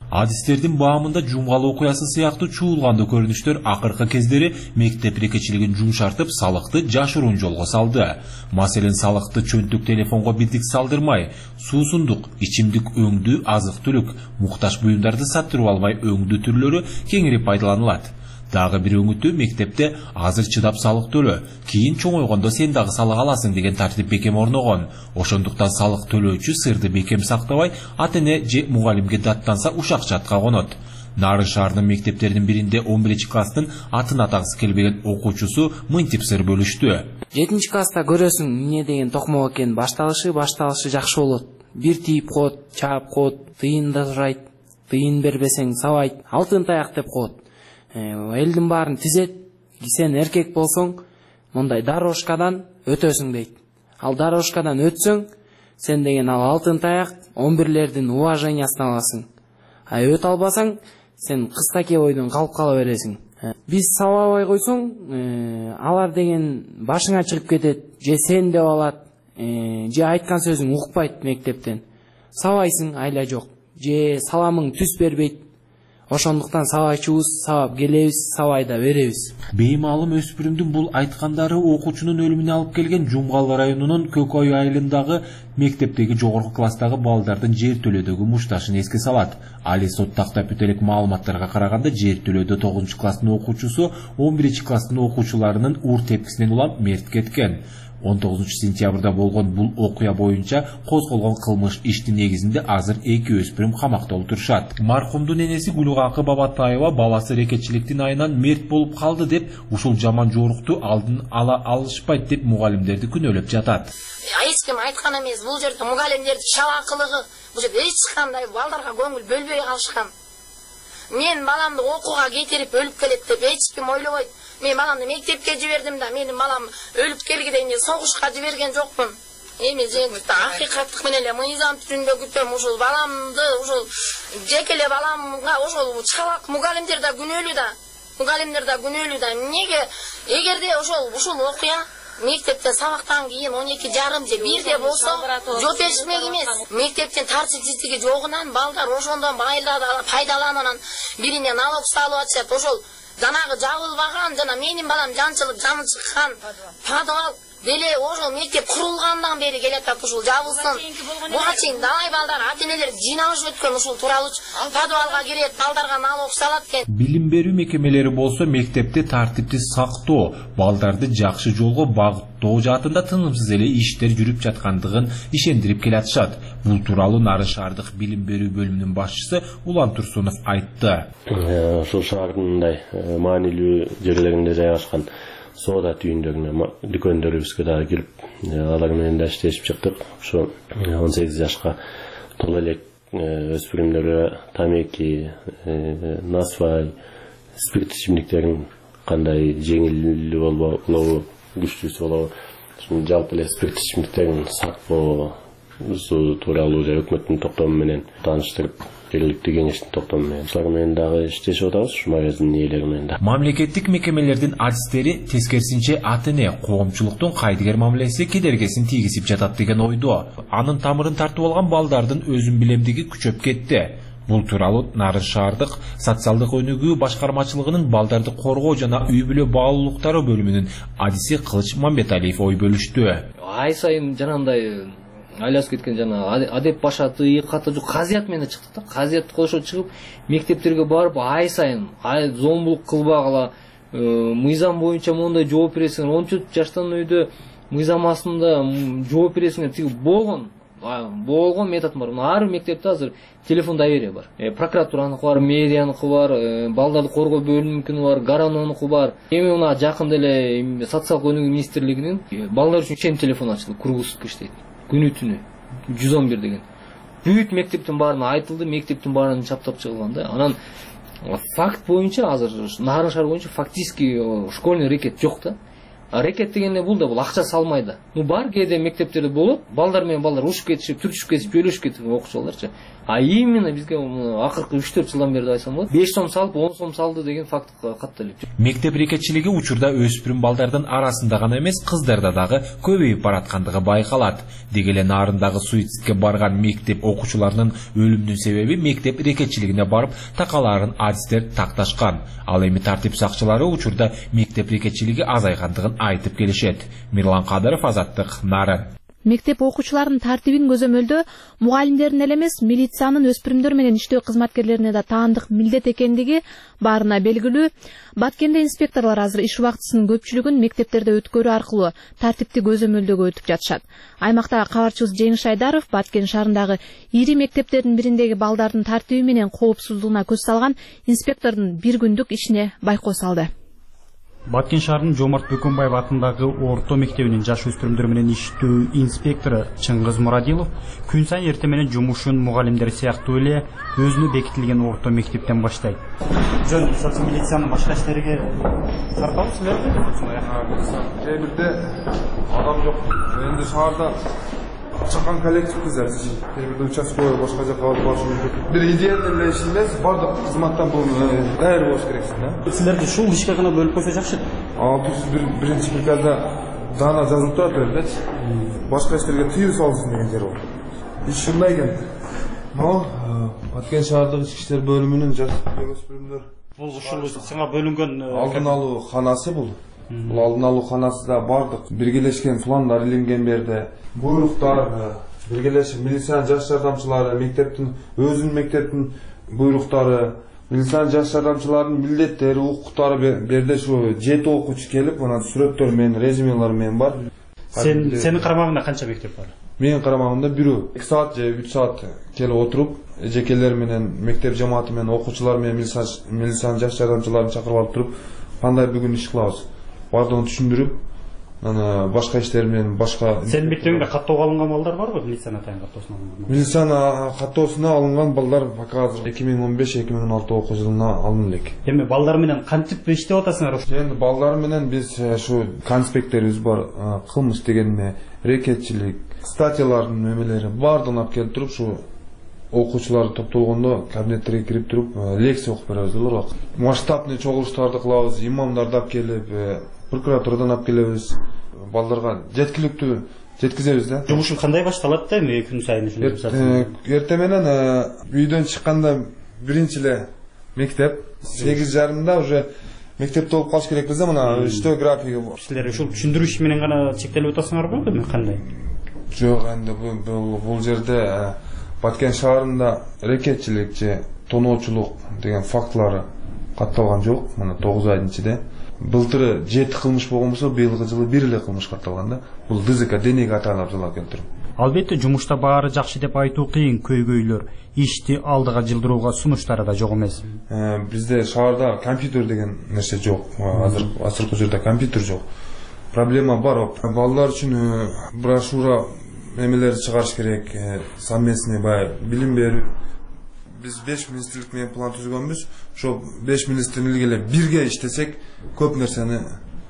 Адистердин баамында жумгал окуясы сыяктуу чуулгандуу көрүнүштөр акыркы кездери мектеп рекетчилигин жумшартып, салыкты жашыруун жолго салды. Маселен, салыкты чөнтүк телефонго бирдик салдырмай, суусундук, ичимдик өңдүү, азык-түлүк, муктаж буюмдарды саттырып албай өңдүү түрлөрү кеңири пайдаланылат. Дагы бир өңүтүү мектепте азыр чыдап салык төлө, кийин чоңойгондо сен дагы салык аласың деген тартип бекем орногон. Ошондуктан салык төлөөчү сырды бекем сактабай, ата-эне же мугалимге даттанса ушак жатка конот. Нарын шаарынын мектептеринин биринде 11-класстын атын атагысы келбеген окуучусу мынтип сыр бөлүштү. 7-класста көрөсүң эмне деген токмок экен, башталышы жакшы болот. Бир тийип коет, чаап коет, тыйында сурайт, тыйын бербесең сабайт, алтын таяк деп коет. Элдин баарын тизет, сен эркек болсоң, мындай дорожкадан өтөсүң дейт. Ал дорожкадан өтсөң, сен деген ал алтын таяк 11-лердин уважениясын аласың. Өтө албасаң, сен кыстаки ойдон калып кала бересиң. Биз сабабай койсоң, алар деген башыңа чыгып кетет, же сен деп алат, же айткан сөзүң укпайт мектептен. Сабайсың, айла жок, же саламың түс бербейт. Ошондуктан сабайчубуз, сабап келебиз, сабай да беребиз. Беймалым өспүрүмдүн бул айткандары окуучунун өлүмүнө алып келген Жумгал районунун Көкөй айылындагы мектептеги жогорку класстагы балдардын жер төлөөдөгү мушташын эске салат. Али сот тактап өтөлек маалыматтарга караганда жер төлөөдө 9-класстын окуучусу 11-класстын окуучуларынын ур тепкисинен улам мерт кеткен. 19-сентябрда болгон бул окуя боюнча козголгон кылмыш иштин негизинде азыр 2 өспүрүм камакта отурушат. Маркумдун энеси Гүлгакы Бабатаева баласы рекетчиликтин айынан мерт болуп калды деп, ушул жаман жорукту алдын ала алышпайт деп мугалимдерди күнөөлөп жатат. Эч ким айткан эмес, бул жерде мугалимдердин шабакылыгы, бул жерде эч кандай балдарга көңүл бөлбөй калышкан. Мен баламды окууга кетирип өлүп келет деп эч ким ойлобойт. Мен баламды мектепке жибердим да, менин балам өлүп келгенде согушка жиберген жокмун. Эми жеңилдикти акыйкаттык менен эле мыйзам түрүндө күтөм. Ушул баламды, ушул жекеле баламга ошол чалак мугалимдер да күнөөлүү да. Эмнеге эгерде ушул окуя мектепте сабактан кийин 12:30 же 1де болсо жооптешмек эмес. Мектептин тартипсиздиги жогунан балдар ошондон майылда пайдалануудан бирине налог салып атышат. Ошол жанагы жабылбаган, жана менин балам жанчылып жаны чыккан подвал деле ошол мектеп курулгандан бери келатат. Ушул жабылсын. Буга чейин далай балдар ата-энелер жыйналышып өткөн, ушул тууралуу подвалга кирет, балдарга налог салат экен. Билим берүү мекемелери болсо мектепте тартипти сактоо, балдарды жакшы жолго багыттоо жаатында тынымсыз эле иштер жүрүп жаткандыгын ишендирип келатышат. Бул тууралуу Нарын шаардык билим берүү бөлүмүнүн башчысы Улан Турсунов айтты. Ушул шаардын мындай маанилүү жерлеринде жайгашкан соода түйүндөрүнө, дүкөндөрүбүзгө дагы кирип, алар менен да иштешип чыктык. Ошо 18 жашка толо элек өспүрүмдөргө тамеки, насвай, спирт ичимдиктерин кандай жеңил болобу, күчтүүсү болобу, жалпы эле спирт ичимдиктерин сатпоо тууралуу өкмөттүн токтому менен тааныштырып, жергиликтүү кеңештин токтому менен ушулар менен дагы иштешип атабыз, ушу магазиндин ээлери менен да. Мамлекеттик мекемелердин адистери тескерисинче ата-эне коомчулуктун кайдыгер мамилеси кедергесин тийгизип жатат деген ойдо. Анын тамырын тартып алган балдардын өзүн билемдиги күчөп кетти. Бул тууралуу Нарын шаардык социалдык өнүгүү башкармачылыгынын балдарды коргоо жана үй бүлө баалуулуктары бөлүмүнүн адиси Кылыч Мамбеталиев ой бөлүштү. Ай сайын жанагындай айласып кеткен жана адеп башаты, каты жок казият менен чыктык да. Казият кошо чыгып, мектептерге барып ай сайын зомбулук кылбагыла, мыйзам боюнча мондай жооп бересиңер, 14 жаштан өйдө мыйзам астында жооп бересиңер, тиги болгон метод бар. Ар бир мектепте азыр телефон доверия бар. Прокуратураныкы бар, мэрияныкы бар, балдарды коргоо бөлүмүнүкү бар, гаранонуку бар. Эми мына жакында эле социалдык өнүгүү министрлигинин балдар үчүн чен телефон ачылды, круглсутка иштейт. Күнү түнү 111 деген. Бүт мектептин баарына айтылды, мектептин баарынан чаптап чыгылган да. Анан факт боюнча азыр Нарын шаар боюнча фактически школьный рекет жок да. рекет дегенде бул да бул акча салмай да. Бар кээде мектептерде болот, балдар менен балдар ушуп кетишип, түртүшүп кетип, жөлөшүп кетип окуучуларчы. А именно бизге акыркы 3-4 жылдан бери айсам болот. 5 сом салып, 10 сом салды деген факт катты эле. Мектеп рекетчилиги учурда өспүрүм балдардын арасында гана эмес, кыздарда дагы көбөйүп бараткандыгы байкалат. Деги эле нарындагы суицидке барган мектеп окуучуларынын өлүмүнүн себеби мектеп рекетчилигине барып такалаарын адистер такташкан. Ал эми тартип сакчылары учурда мектеп рекетчилиги азайгандыгын айтып келишет. Мирлан Кадыров, Азаттык, Нарын. Мектеп окуучуларынын тартибин көзөмөлдөө мугалимдердин эле эмес, милициянын өспүрүмдөр менен иштөө кызматкерлерине да таандык милдет экендиги баарына белгилүү. Баткенде инспекторлор азыр иш убактысынын көпчүлүгүн мектептерде өткөрүү аркылуу тартипти көзөмөлдөөгө өтүп жатышат. Аймактагы кабарчыбыз Жеңиш Айдаров Баткен шаарындагы ири мектептердин бириндеги балдардын тартиби менен коопсуздугуна көз салган инспектордун бир күндүк ишине байкоо салды. Баткен шаарынын Жомарт Бөкөнбаев атындагы орто мектебинин жаш өспүрүмдөр менен иштөө инспектору Чыңгыз Мурадилов күн сайын эртең менен жумушун мугалимдер сыяктуу эле өзүнө бекитилген орто мектептен баштайт. Жөн социал милициянын башка иштериге тартабыз силерди? Кээ бирде адам жок. Энди шаарда чакан коллективбиз азыр. Кээ бирде участковый башка жака алып барышы мүмкүн. Бир идеяны эле иш эмес, бардык кызматтан бул даяр болуш керексиң да. Силерди ушул ишке гана бөлүп койсо жакшы. Биз биринчи бригада дана жазылып турат эле. Башка иштерге тыюу салсын деген жер бар. Иш ушундай экен. Могу Баткен шаардык ички иштер бөлүмүнүн жаш өспүрүмдөр бул ушул сага бөлүнгөн алдын алуу канасы бул. Бул алдын алуу канасында бардык биргелешкен пландар иленген берде. Буйруктар биргелешип милициянын жаш жардамчылары, мектептин өзүнүн мектептин буйруктары, милициянын жаш жардамчыларынын милдеттери, укуктары берде ушу 7 окуучу келип, анан сүрөттөр менен, резюмелер менен бар. Сенин карамагыңда канча мектеп бар? Менин карамагымда бирөө 2 саат же 3 саат келип отуруп, эжекелер менен, мектеп жамааты менен, окуучулар менен милициянын жаш жардамчыларын чакырып алып туруп, кандай бүгүн иш кылабыз, бардыгын түшүндүрүп, башка иштер менен башка. Сенин мектебиңде каттоого алынган балдар барбы? Милициянын атайын каттоосуна алынган? Милициянын каттоосуна алынган балдар пока азыр 2015-2016 окуу жылына алынды элек. Эми балдар менен кантип иштеп атасыңар? Эми балдар менен биз ушу конспекттерибиз бар, кылмыш дегенде рекетчилик, статьялардын эмелери баардыгын алып келип туруп, ушу окуучулар топтолгондо кабинеттерге кирип туруп лекция окуп беребиз эле. Масштабный чогулуштарды кылабыз, имамдарды алып келип, прокуратурадан алып келебиз. Балдарга жеткиликтүү жеткизебиз да. Жумушун кандай башталат да эми күн сайын ушундай? Эртең менен үйдөн чыкканда биринчи эле мектеп 8:30 уже мектепте болуп калыш керекпиз да, мына иштөө графиги бар. Силер ушул түшүндүрүү иши менен гана чектелип атасыңарбы? Эми кандай? Жок, энди бул жерде Баткен шаарында рекетчилик же тоноочулук деген фактылары катталган жок. Мына 9 айдын ичинде былтыры 7 кылмыш болгон болсо, быйылкы жылы 1 эле кылмыш катталган да. Бул ДЗК денеге аталып жылап келтирип. Албетте жумушта баары жакшы деп айтуу кыйын, көйгөйлөр, ишти алдыга жылдырууга сунуштары да жок эмес. Бизде шаарда компьютер деген нерсе жок. Азыркы жерде компьютер жок. Проблема бар. Балдар үчүн брошюра эмелерди чыгарыш керек, совместный билим берүү. Биз 5 министрлик менен план түзгөнбүз. Ошо 5 министрлик эле бирге иштесек, көп нерсени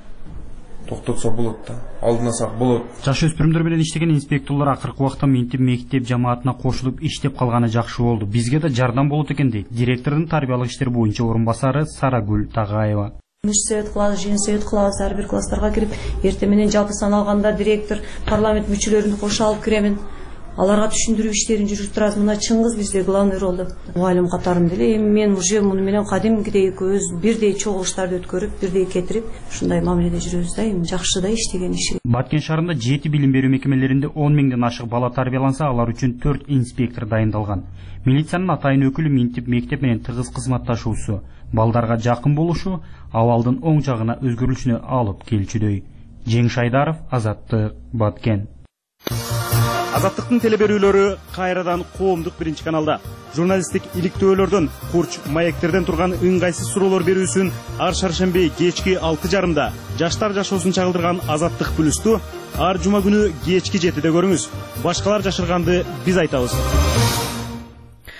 токтотсо болот да. Алдынасак болот. Жаш өспүрүмдөр менен иштеген инспекторлор акыркы убакта мектеп жамаатына кошулуп иштеп калганы жакшы болду. Бизге да жардам болот экен дейт директордун тарбиялык иштер боюнча орун басары Сарагүл Тагаева. Совет кылабыз, жыйын совет кылабыз, ар бир класстарга кирип, эртең менен жалпы сан алганда директор, парламент мүчөлөрүн кошо алып киремин. Аларга түшүндүрүү иштерин жүргүзүп турабыз. Мына Чыңгыз бизде главный ролду мугалим катарында эле. Эми мен уже муну менен кадимкидей экөөбүз бирдей чогулуштарды өткөрүп, бирдей кетирип, ушундай мамиледе жүрөбүз да. Эми жакшы да иштеген иши. Баткен шаарында 7 билим берүү мекемелеринде 10 миңден ашык бала тарбияланса, алар үчүн 4 инспектор дайындалган. Милициянын атайын өкүлү минтип мектеп менен тыгыз кызматташуусу, балдарга жакын болушу абалдын оң жагына өзгөрүлүшүнө алып келчүдөй. Жеңиш Айдаров, Азаттык, Баткен. Азаттыктын телеберүүлөрү кайрадан коомдук биринчи каналда. Журналисттик иликтөөлөрдөн, курч маектерден турган ыңгайсыз суроолор берүүсүн ар шаршемби кечки 6:30 жаштар жашоосун чагылдырган Азаттык плюсту ар жума күнү кечки 7-де көрүңүз. Башкалар жашырганды биз айтабыз.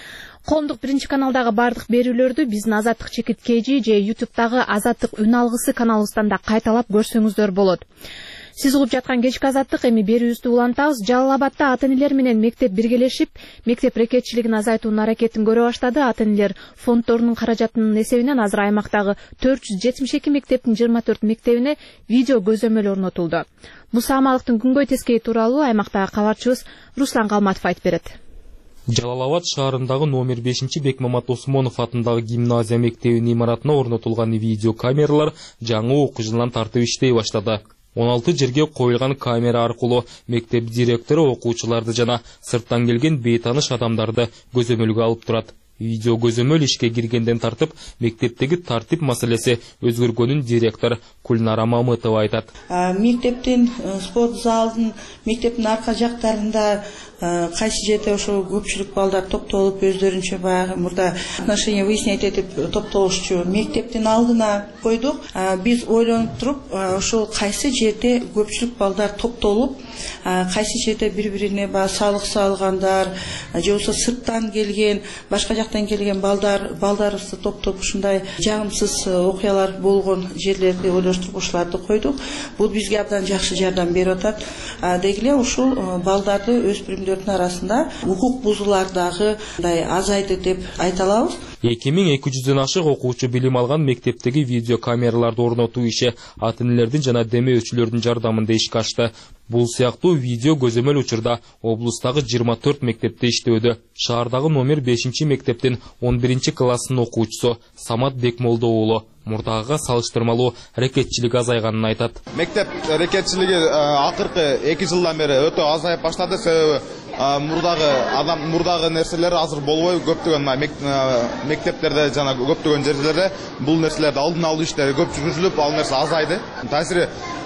Коомдук биринчи каналдагы бардык берүүлөрдү биздин Азаттык Чекит KG же YouTube'дагы Азаттык үн алгысы каналыбыздан да кайталап көрсөңүздөр болот. Сиз угуп жаткан кечки Азаттык эми берүүбүздү улантабыз. Жалал-Абадта ата-энелер менен мектеп биргелешип, мектеп рекетчилигин азайтуунун аракетин көрө баштады. Ата-энелер фонддорунун каражатынын эсебинен азыр аймактагы 472 мектептин 24 мектебине видео көзөмөл орнотулду. Бул саамалыктын күнгөй тескеи тууралуу аймактагы кабарчыбыз Руслан Калматов айтып берет. Жалал-Абад шаарындагы номер 5 Бекмамат Осмонов атындагы гимназия мектебинин имаратына орнотулган видео камералар жаңы окуу жылынан тартып иштей баштады. 16 жерге коюлган камера аркылуу мектеп директору окуучуларды жана сырттан келген бейтаныш адамдарды көзөмөлгө алып турат. Видео көзөмөл ишке киргенден тартып мектептеги тартип маселеси өзгөргөнүн директор Кульнара Мамытова айтат. Мектептин спорт залдын мектептин арка жактарында кайсы жерде ошо көпчүлүк балдар топтолуп өздөрүнчө баягы мурда отношение выяснять этип топтолушчу мектептин алдына койдук. Биз ойлонуп туруп ошол кайсы жерде көпчүлүк балдар топтолуп, кайсы жерде бири-бирине салык салгандар же болбосо сырттан келген, башка жактан келген балдарыбызды топтоп ушундай жагымсыз окуялар болгон жерлерди ойлоштуруп ушуларды койдук. Бул бизге абдан жакшы жардам берип атат. Деги эле ушул балдарды өспүрүмдөрдүн арасында укук бузуулар дагы азайды деп айта алабыз. 2200дөн ашык окуучу билим алган мектептеги видео камераларды орнотуу иши ата-энелердин жана демөөчүлөрдүн жардамында ишке ашты. Бул сыяктуу видео көзөмөл учурда облустагы 24 мектепте иштөөдө. Шаардагы номер 5 мектептин 11 класстын окуучусу Самат Бекмолдо уулу мурдагыга салыштырмалуу рекетчилик азайганын айтат. Мектеп рекетчилиги акыркы 2 жылдан бери өтө азайып баштады. Себеби мурдагы нерселер азыр болбой, көптөгөн мектептерде жана көптөгөн жерлерде бул нерселерди алдын алуу иштери көп жүргүзүлүп, ал нерсе азайды. Таасири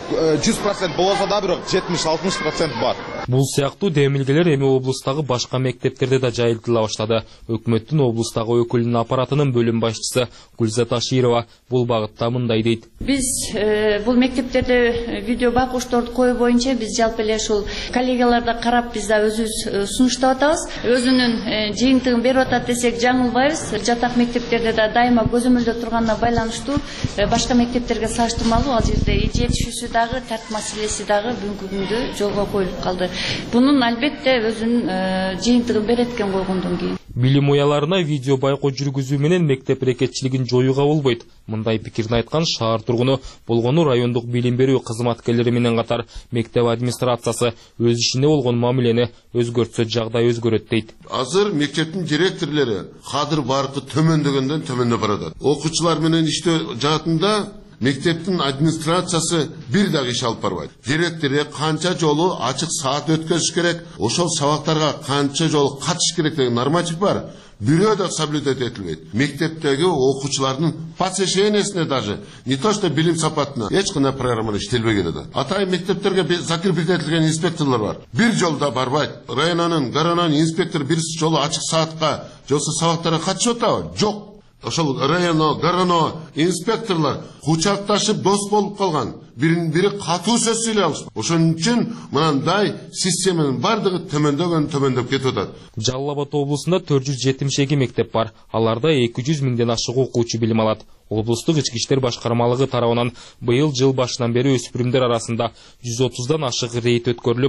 100% болса да бирок 70-60% бар. Бул сыяктуу демилгелер эми облустагы башка мектептерде да жайылтыла баштады. Өкмөттүн облустагы өкүлүнүн аппаратынын бөлүм башчысы Гүлзат Аширова бул багытта мындай дейт. Биз бул мектептерде видео байкошторду коюу боюнча биз жалпы эле ушул коллегаларда карап биз да өзүбүз сунуштап атабыз. Өзүнүн жыйынтыгын берип атат десек жаңылбайбыз. Жатак мектептерде да дайыма көзөмөлдө турганына байланыштуу башка мектептерге салыштырмалуу ал жерде жетишүүсү дагы тартип маселеси дагы бүгүнкү күндө жолго коюлуп калды. Бунун албетте өзүнүн жыйынтыгын берет экен койгондон кийин. Билим уяларына видео байкоо жүргүзүү менен мектеп рекетчилигин жоюуга болбойт. Мындай пикирин айткан шаар тургуну болгону райондук билим берүү кызматкерлери менен катар мектеп администрациясы өз ишине болгон мамилени өзгөртсө жагдай өзгөрөт дейт. Азыр мектептин директорлору кадыр баркы төмөндөгөндөн төмөндө барат. Окуучулар менен иштөө жаатында мектептин администрациясы бир дагы иш алып барбайт. Директору канча жолу ачык саат өткөзүш керек, ошол сабактарга канча жолу катышыш керек деген норматив бар. Бирөө да соблюдать этилбейт. Мектептеги окуучулардын посещениясына даже не то что билим сапатына эч кандай программа иштелбеген да. Атайын мектептерге закрепить этилген инспекторлор бар. Бир жолда барбайт. Районунун, гарананын инспектор бир жолу ачык саатка жолсо сабактарга катышып атабы? Жок. Ошол районо, гарано инспекторлор кучакташып дос болуп калган. Бири катуу сөз сүйлөй алышпайт. Ошон үчүн мындай системанын бардыгы төмөндөп кетип атат. Жалал-Абад облусунда 472 мектеп бар. Аларда 200 миңден ашык окуучу билим алат. Облустук ички иштер башкармалыгы тарабынан быйыл жыл башынан бери өспүрүмдөр арасында 130дан ашык рейд өткөрүлүп,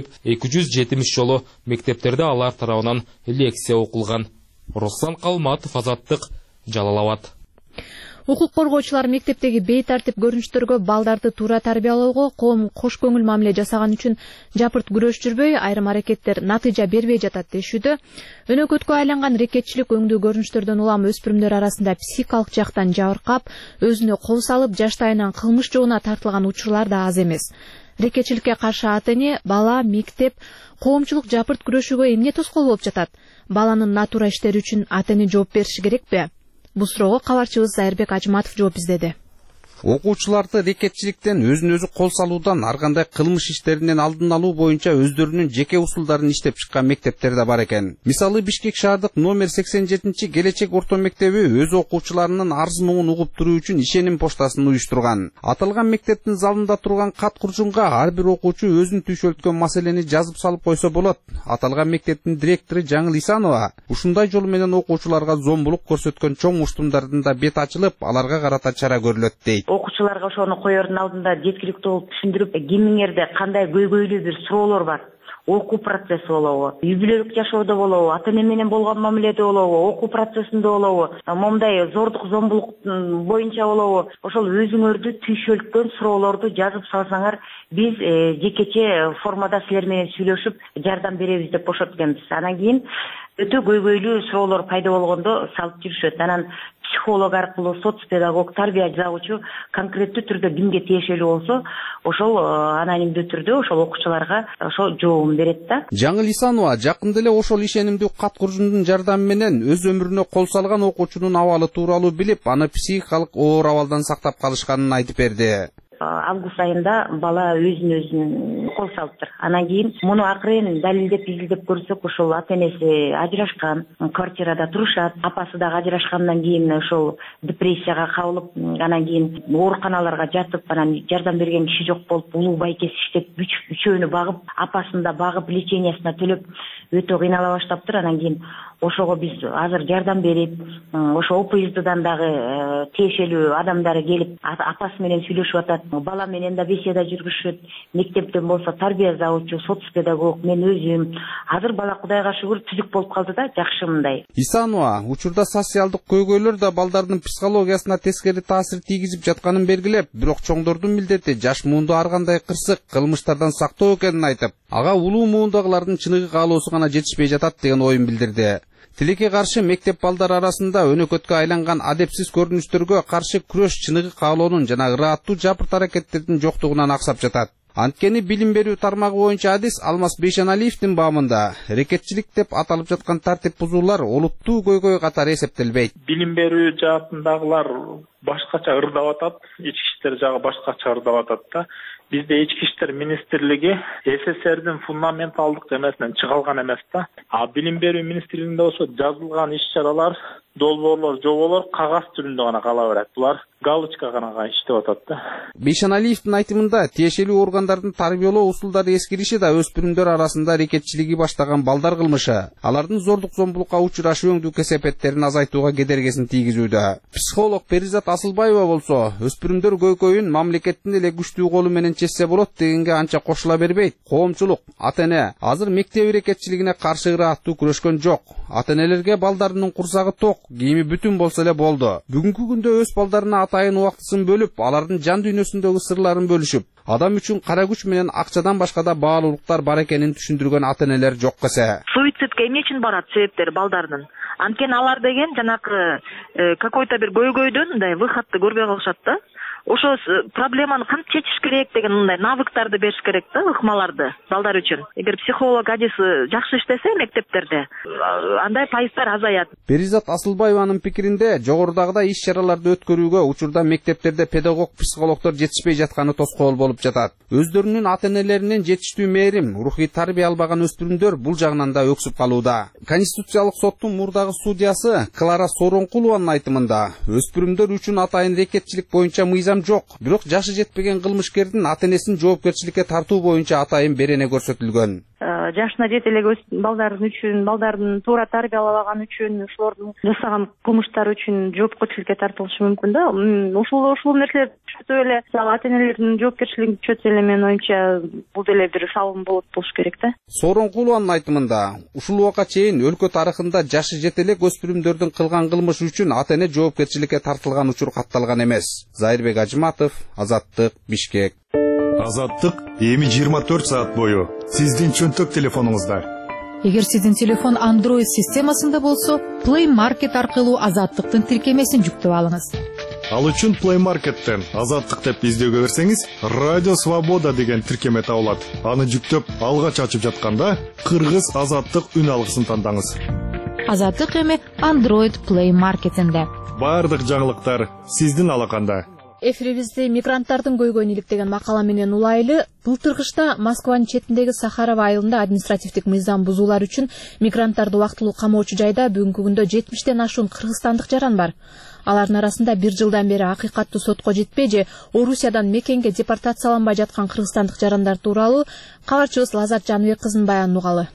270 жолу мектептерде алар тарабынан лекция окулган. Руслан Калматов, Азаттык, Жалал-Абад. Укук коргоочулар мектептеги бейтартип көрүнүштөргө балдарды туура тарбиялоого коом кош көңүл мамиле жасаган үчүн жапырт күрөш жүрбөй, айрым аракеттер натыйжа бербей жатат дешүүдө. Өнөкөткө айланган рекетчилик өңдүү көрүнүштөрдөн улам өспүрүмдөр арасында психикалык жактан жабыркап, өзүнө кол салып, жаштайынан кылмыш жоона тартылган учурлар да аз эмес. Рекетчиликке каршы ата-эне, бала, мектеп, коомчулук жапырт күрөшүүгө эмне тоскоол болуп жатат? Баланын натура иштери үчүн ата-эне жооп бериши керекпи? Бул суроого кабарчыбыз Айырбек Ажматов жооп издеди. Окуучуларды рекетчиликтен өзүн өзү кол салуудан ар кандай кылмыш иштеринен алдын алуу боюнча өздөрүнүн жеке усулдарын иштеп чыккан мектептер да бар экен. Мисалы Бишкек шаардык номер 87 Келечек орто мектеби өз окуучуларынын арыз муңун угуп туруу үчүн ишеним поштасын уюштурган. Аталган мектептин залында турган кат куржунга ар бир окуучу өзүн түйшөлткөн маселени жазып салып койсо болот. Аталган мектептин директору Жаңыл Исанова ушундай жол менен окуучуларга зомбулук көрсөткөн чоң уштумдардын да бет ачылып, аларга карата чара көрүлөт дейт. Окуучуларга ошону коердун алдында жеткиликтүү болуп түшүндүрүп, кимиңерде кандай көйгөйлүү бир суроолор бар. Окуу процесси болобу, үй бүлөлүк жашоодо болобу, ата эне менен болгон мамиледе болобу, окуу процессинде болобу, момундай зордук зомбулук боюнча болобу, ошол өзүңөрдү түйшөлткөн суроолорду жазып салсаңар, биз жекече формада силер менен сүйлөшүп жардам беребиз деп бошот экенбиз. Анан кийин өтө көйгөйлүү суроолор пайда болгондо салып жүрүшөт. Анан психолог аркылуу, соцпедагог, тарбия жазуучу конкреттүү түрдө кимге тиешелүү болсо, ошол анонимдүү түрдө ошол окуучуларга ошол жообун берет да. Жаңыл Исанова жакында эле ошол ишенимдүү кат куржундун жардамы менен өз өмүрүнө кол салган окуучунун абалы тууралуу билип, аны психикалык оор абалдан сактап калышканын айтып берди. Август айында бала өзүн кол салыптыр. Анан кийин муну акырын далилдеп изилдеп көрсөк, ошол ата энеси ажырашкан, квартирада турушат, апасы дагы ажырашкандан кийин ошол депрессияга кабылып, анан кийин ооруканаларга жатып, анан жардам берген киши жок болуп, улуу байкеси иштеп, үчөөнү багып, апасын да багып, лечениясына төлөп өтө кыйнала баштаптыр. Анан кийин ошого биз азыр жардам берип, ошо ОПСДдан дагы тиешелүү адамдары келип, апасы менен сүйлөшүп атат. Бала менен да беседа жүргүзүшөт. Мектептен болсо тарбия завучу, соцпедагог, мен өзүм. Азыр бала Кудайга шүгүр түзүк болуп калды да, жакшы мындай. Исанова учурда социалдык көйгөйлөр да балдардын психологиясына тескери таасир тийгизип жатканын белгилеп, бирок чоңдордун милдети жаш муунду ар кандай кырсык, кылмыштардан сактоо экенин айтып, ага улуу муундагылардын чыныгы каалоосу гана жетишпей жатат деген оюн билдирди. Тилекке каршы мектеп балдар арасында өнөкөткө айланган адепсиз көрүнүштөргө каршы күрөш чыныгы каалоонун жана ырааттуу жапырт аракеттердин жоктугунан аксап жатат. Анткени билим берүү тармагы боюнча адис Алмаз Бейшеналиевдин баамында рекетчилик деп аталып жаткан тартип бузуулар олуттуу көйгөй катары эсептелбейт. Билим берүү жаатындагылар башкача ырдап атат, ички иштер жагы башкача ырдап атат да. Бизде ички иштер министрлиги СССРдин фундаменталдык эмесинен чыгалган эмес да. Билим берүү министрлигинде болсо жазылган иш-чаралар, долбоорлор, жоболор кагаз түрүндө гана кала берет. Булар галочка гана иштеп атат да. Бейшеналиевдин айтымында тиешелүү органдардын тарбиялоо усулдары эскириши да өспүрүмдөр арасында рекетчилиги баштаган балдар кылмышы, алардын зордук зомбулукка учурашы өңдүү кесепеттерин азайтууга кедергесин тийгизүүдө. Психолог Перизат Асылбаева болсо, өспүрүмдөр көйкөйүн мамлекеттин эле күчтүү колу менен чечсе болот дегенге анча кошула бербейт. Коомчулук, ата эне азыр мектеп рекетчилигине каршы ырааттуу күрөшкөн жок. Ата энелерге балдарынын курсагы ток, кийими бүтүн болсо эле болду. Бүгүнкү күндө өз балдарына атайын убактысын бөлүп, алардын жан дүйнөсүндөгү сырларын бөлүшүп, адам үчүн кара күч менен акчадан башка да баалуулуктар бар экенин түшүндүргөн ата энелер жок эсе. Суицидке эмне үчүн барат себептери балдардын? Анткени алар деген жанакы какой-то бир көйгөйдөн мындай выходты көрбөй калышат да. Ошо проблеманы кантип чечиш керек деген мындай навыктарды бериш керек да, ыкмаларды балдар үчүн. Эгер психолог адиси жакшы иштесе мектептерде, андай пайыздар азаят. Перизат Асылбаеванын пикиринде жогорудагыдай иш-чараларды өткөрүүгө учурда мектептерде педагог, психологдор жетишпей жатканы тоскоол болуп жатат. Өздөрүнүн ата энелеринен жетиштүү мээрим, рухий тарбия албаган өспүрүмдөр бул жагынан да өксүп калууда. Конституциялык соттун мурдагы судьясы Клара Соронкулованын айтымында, өспүрүмдөр үчүн атайын рекетчилик боюнча мыйзам жок, бирок жашы жетпеген кылмышкердин ата энесин жоопкерчиликке тартуу боюнча атайын берене көрсөтүлгөн. Жашына жете элек балдардын үчүн, балдардын туура тарбиялабаган үчүн, ошолордун жасаган кылмыштары үчүн жоопкерчиликке тартылышы мүмкүн да. Ушул нерселер чөтө эле, ата энелердин жоопкерчилигин чөтө эле менин оюмча бул деле бир салым болуш керек да. Сооронкулованын айтымында, ушул убакка чейин өлкө тарыхында жашы жете элек өспүрүмдөрдүн кылган кылмышы үчүн ата эне жоопкерчиликке тартылган учур катталган эмес. Зайырбек Ажыматов, Азаттык, Бишкек. Азаттык эми 24 саат бою сиздин чөнтөк телефонуңузда. Эгер сиздин телефон Android системасында болсо, Play Market аркылуу Азаттыктын тиркемесин жүктөп алыңыз. Ал үчүн Play Market'тен Азаттык деп издөөгө берсеңиз, Радио Свобода деген тиркеме табылат. Аны жүктөп, алгач ачып жатканда, Кыргыз Азаттык үн алгысын тандаңыз. Азаттык эми Android Play Market'инде. Бардык жаңылыктар сиздин алаканда. Эфирибизди мигранттардын көйгөйүн иликтеген макала менен улайлы. Былтыр кышта Москванын четиндеги Сахарова айылында административдик мыйзам бузуулар үчүн мигранттарды убактылуу камоочу жайда бүгүнкү күндө 70тен ашуун кыргызстандык жаран бар. Алардын арасында 1 жылдан бери акыйкаттуу сотко жетпей же Орусиядан мекенге депортацияланбай жаткан кыргызстандык жарандар тууралуу кабарчыбыз Лазат Жаныбек кызынын баянын угалы.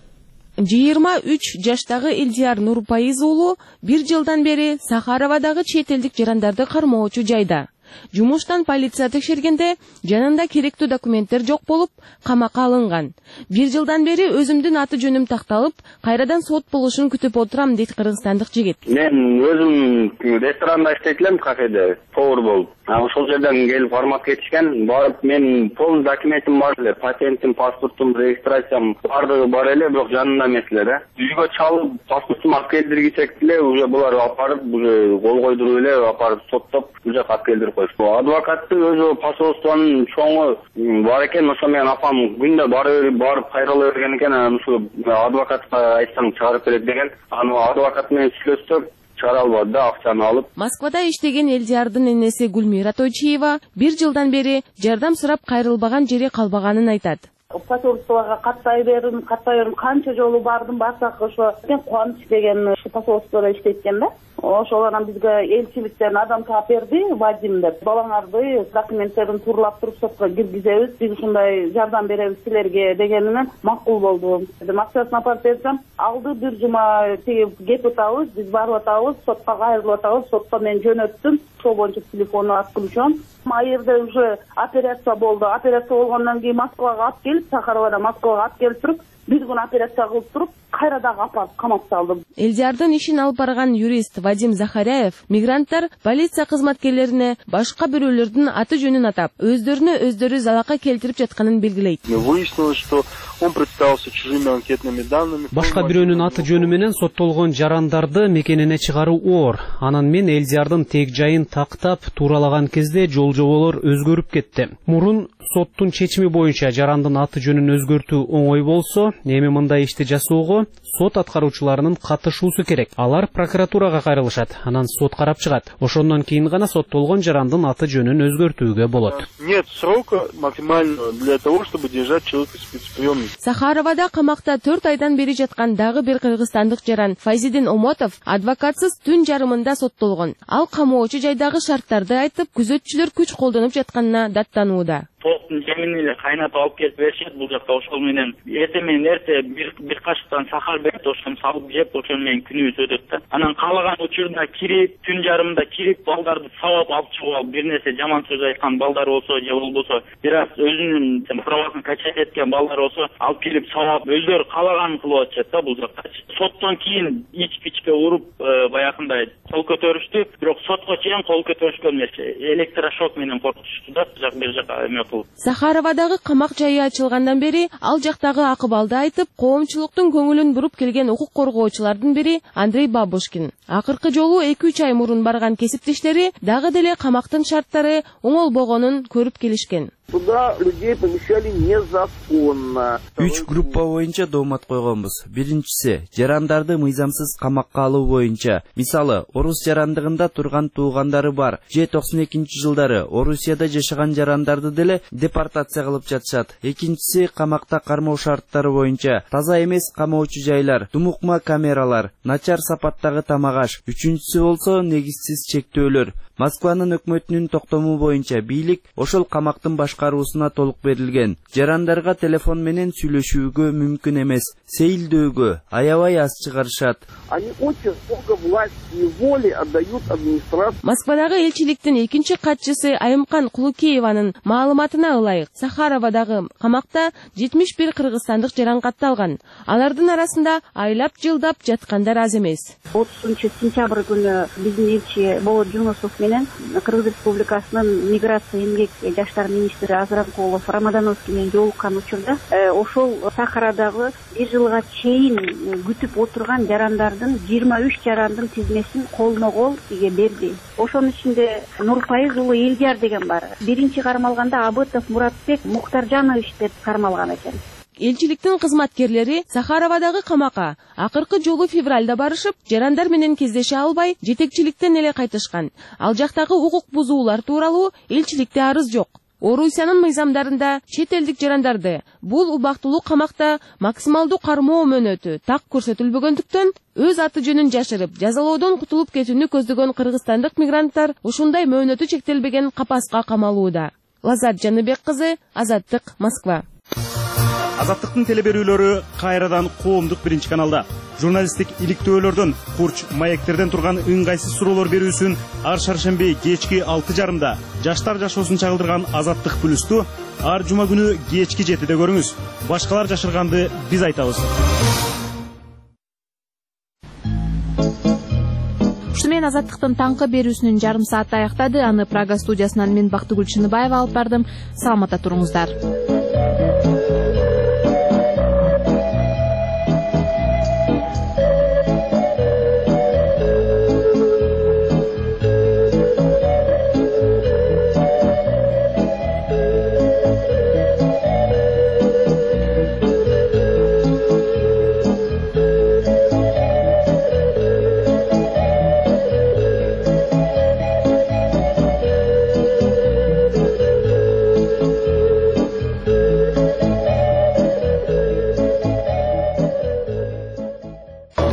23 жаштагы Элдияр Нурпайыз уулу 1 жылдан бери Сахаровадагы чет элдик жарандарды кармоочу жайда. Жумуштан полиция текшергенде жанында керектүү документтер жок болуп, камакка алынган. 1 жылдан бери өзүмдүн аты жөнүм такталып, кайрадан сот болушун күтүп отурам дейт кыргызстандык жигит. Мен өзүм ресторанда иштейт элем, кафеде, повар болуп. Ошол жерден келип кармап кетишкен. Барып мен полный документим бар эле, патентим, паспортум, регистрациям бардыгы бар эле, бирок жанында эмес эле. Үйгө чалып, паспортумду алып келдиргичек эле, уже булар алып барып, уже кол койдуруп эле, алып барып соттоп, уже алып келдирип койушту. Адвокатты өзү посольствонун чоңу бар экен, ошо менен апам күндө барып кайрыла берген экен, ошо адвокатка айтсаң чыгарып берет деген. Аны адвокат менен сүйлөштүк. Чыгара албады да, акчаны алып. Москвада иштеген Элдиярдын энеси Гүлмира Тойчиева 1 жылдан бери жардам сурап кайрылбаган жери калбаганын айтат. Посольствого каттай бердим, канча жолу бардым, барсак ошо Кубаныч деген посольстводо иштейт экен да. Ошол анан бизге элчиликтен адам таап берди, Вадим деп. Балаңарды документтерин турлап туруп сотко киргизебиз, биз ушундай жардам беребиз силерге дегенимен макул болду. Акчасын апарып берсем, алды 1 жума кеп атабыз, биз барып атабыз, сотко кайрылып атабыз, сотко мен жөнөттүм. Ошол боюнча телефону отключен. Айырда уже операция болду. Операция болгондон кийин Москвага алып келип, Сахаровадан Москвага алып келип туруп, 1 күн операция кылып туруп, кайрадан апарып камап салдым. Элдиярдын ишин алып барган юрист Вадим Захаряев мигранттар полиция кызматкерлерине башка бирөөлөрдүн аты жөнүн атап, өздөрүнө өздөрү залакка келтирип жатканын белгилейт. Выяснилось, что он представился чужими анкетными данными. Башка бирөөнүн аты жөнү менен соттолгон жарандарды мекенине чыгаруу оор. Анан мен Элдиярдын тег жайын тактап туралаган кезде жол жоболор өзгөрүп кетти. Мурун соттун чечими боюнча жарандын аты жөнүн өзгөртүү оңой болсо, эми мындай ишти жасоого сот аткаруучуларынын катышуусу керек. Алар прокуратурага кайрылышат, анан сот карап чыгат. Ошондон кийин гана соттолгон жарандын аты жөнүн өзгөртүүгө болот. Нет срока максимального для того, чтобы держать человека в спецприемнике. Сахаровада камакта 4 айдан бери жаткан дагы бир кыргызстандык жаран Файзидин Омотов адвокатсыз түн жарымында соттолгон. Ал камоочу жайдагы шарттарды айтып, күзөтчүлөр күч колдонуп жатканына даттанууда. Токтун жемин эле кайнатып алып келип беришет бул жакта, ошол менен эрте бир кашыктан сахар берип, ошону салып жеп, ошол менен күнүбүз өтөт да. Анан каалаган учурда кирип, түн жарымында кирип, балдарды сабап алып чыгып алып, бир нерсе жаман сөз айткан балдар болсо же болбосо, бир аз өзүнүн правасын качать эткен балдар болсо, алып келип сабап, өздөрү каалаганын кылып атышат да бул жакта. Соттон кийин ичке уруп, баягындай кол көтөрүштү, бирок сотко чейин кол көтөрүшкөн эмес, электрошок менен коркутушту да, бир жака эме. Сахаровадагы камак жайы ачылгандан бери ал жактагы акыбалды айтып, коомчулуктун көңүлүн буруп келген укук коргоочулардын бири Андрей Бабушкин. Акыркы жолу 2-3 ай мурун барган кесиптештери дагы деле камактын шарттары оңолбогонун көрүп келишкен. Туда людей помещали незаконно. 3 группа боюнча доомат койгонбуз. Биринчиси жарандарды мыйзамсыз камакка алуу боюнча. Мисалы, орус жарандыгында турган туугандары бар. Же 92-жылдары Орусияда жашаган жарандарды деле депортация кылып жатышат. Экинчиси камакта кармоо шарттары боюнча. Таза эмес камоочу жайлар, тумукма камералар, начар сапаттагы тамак-аш. Үчүнчүсү болсо негизсиз чектөөлөр. Москванын өкмөтүнүн токтому боюнча бийлик ошол камактын башкаруусуна толук берилген. Жарандарга телефон менен сүйлөшүүгө мүмкүн эмес. Сейилдөөгө аябай аз чыгарышат. Они очень много власти и воли отдают администрации. Москвадагы элчиликтин экинчи катчысы Айымкан Кулукееванын маалыматына ылайык, Сахаровадагы камакта 71 кыргызстандык жаран катталган. Алардын арасында айлап жылдап жаткандар аз эмес. 30 сентябрь күнү биздин элчи Болот Жунусов менен Кыргыз Республикасынын миграция эмгек жаштар министри Азрамкулов Рамадановский менен жолуккан учурда ошол Сахарадагы 1 жылга чейин күтүп отурган жарандардын 23 жарандын тизмесин колмо-кол бизге берди. Ошонун ичинде Нурпайыз уулу Элдияр деген бар. Биринчи кармалганда Абытов Муратбек Мухтаржанович деп кармалган экен. элчиликтин кызматкерлери Сахаровадагы камакка акыркы жолу февралда барышып, жарандар менен кездеше албай, жетекчиликтен эле кайтышкан. Ал жактагы укук бузуулар тууралуу элчиликте арыз жок. Орусиянын мыйзамдарында чет элдик жарандарды бул убактылуу камакта максималдуу кармоо мөөнөтү так көрсөтүлбөгөндүктөн өз аты жөнүн жашырып, жазалоодон кутулуп кетүүнү көздөгөн кыргызстандык мигранттар ушундай мөөнөтү чектелбеген капаска камалууда. Лазат Жаныбек кызы, Азаттык, Москва. Азаттыктын телеберүүлөрү кайрадан коомдук биринчи каналда. Журналисттик иликтөөлөрдөн, курч маектерден турган ыңгайсыз суроолор берүүсүн ар шаршемби кечки 6:30 жаштар жашоосун чагылдырган Азаттык плюсту ар жума күнү кечки 7-де көрүңүз. Башкалар жашырганды биз айтабыз. Ушу менен Азаттыктын таңкы берүүсүнүн жарым сааты аяктады. Аны Прага студиясынан мен Бактыгүл Чыныбаева алып бардым. Саламатта туруңуздар.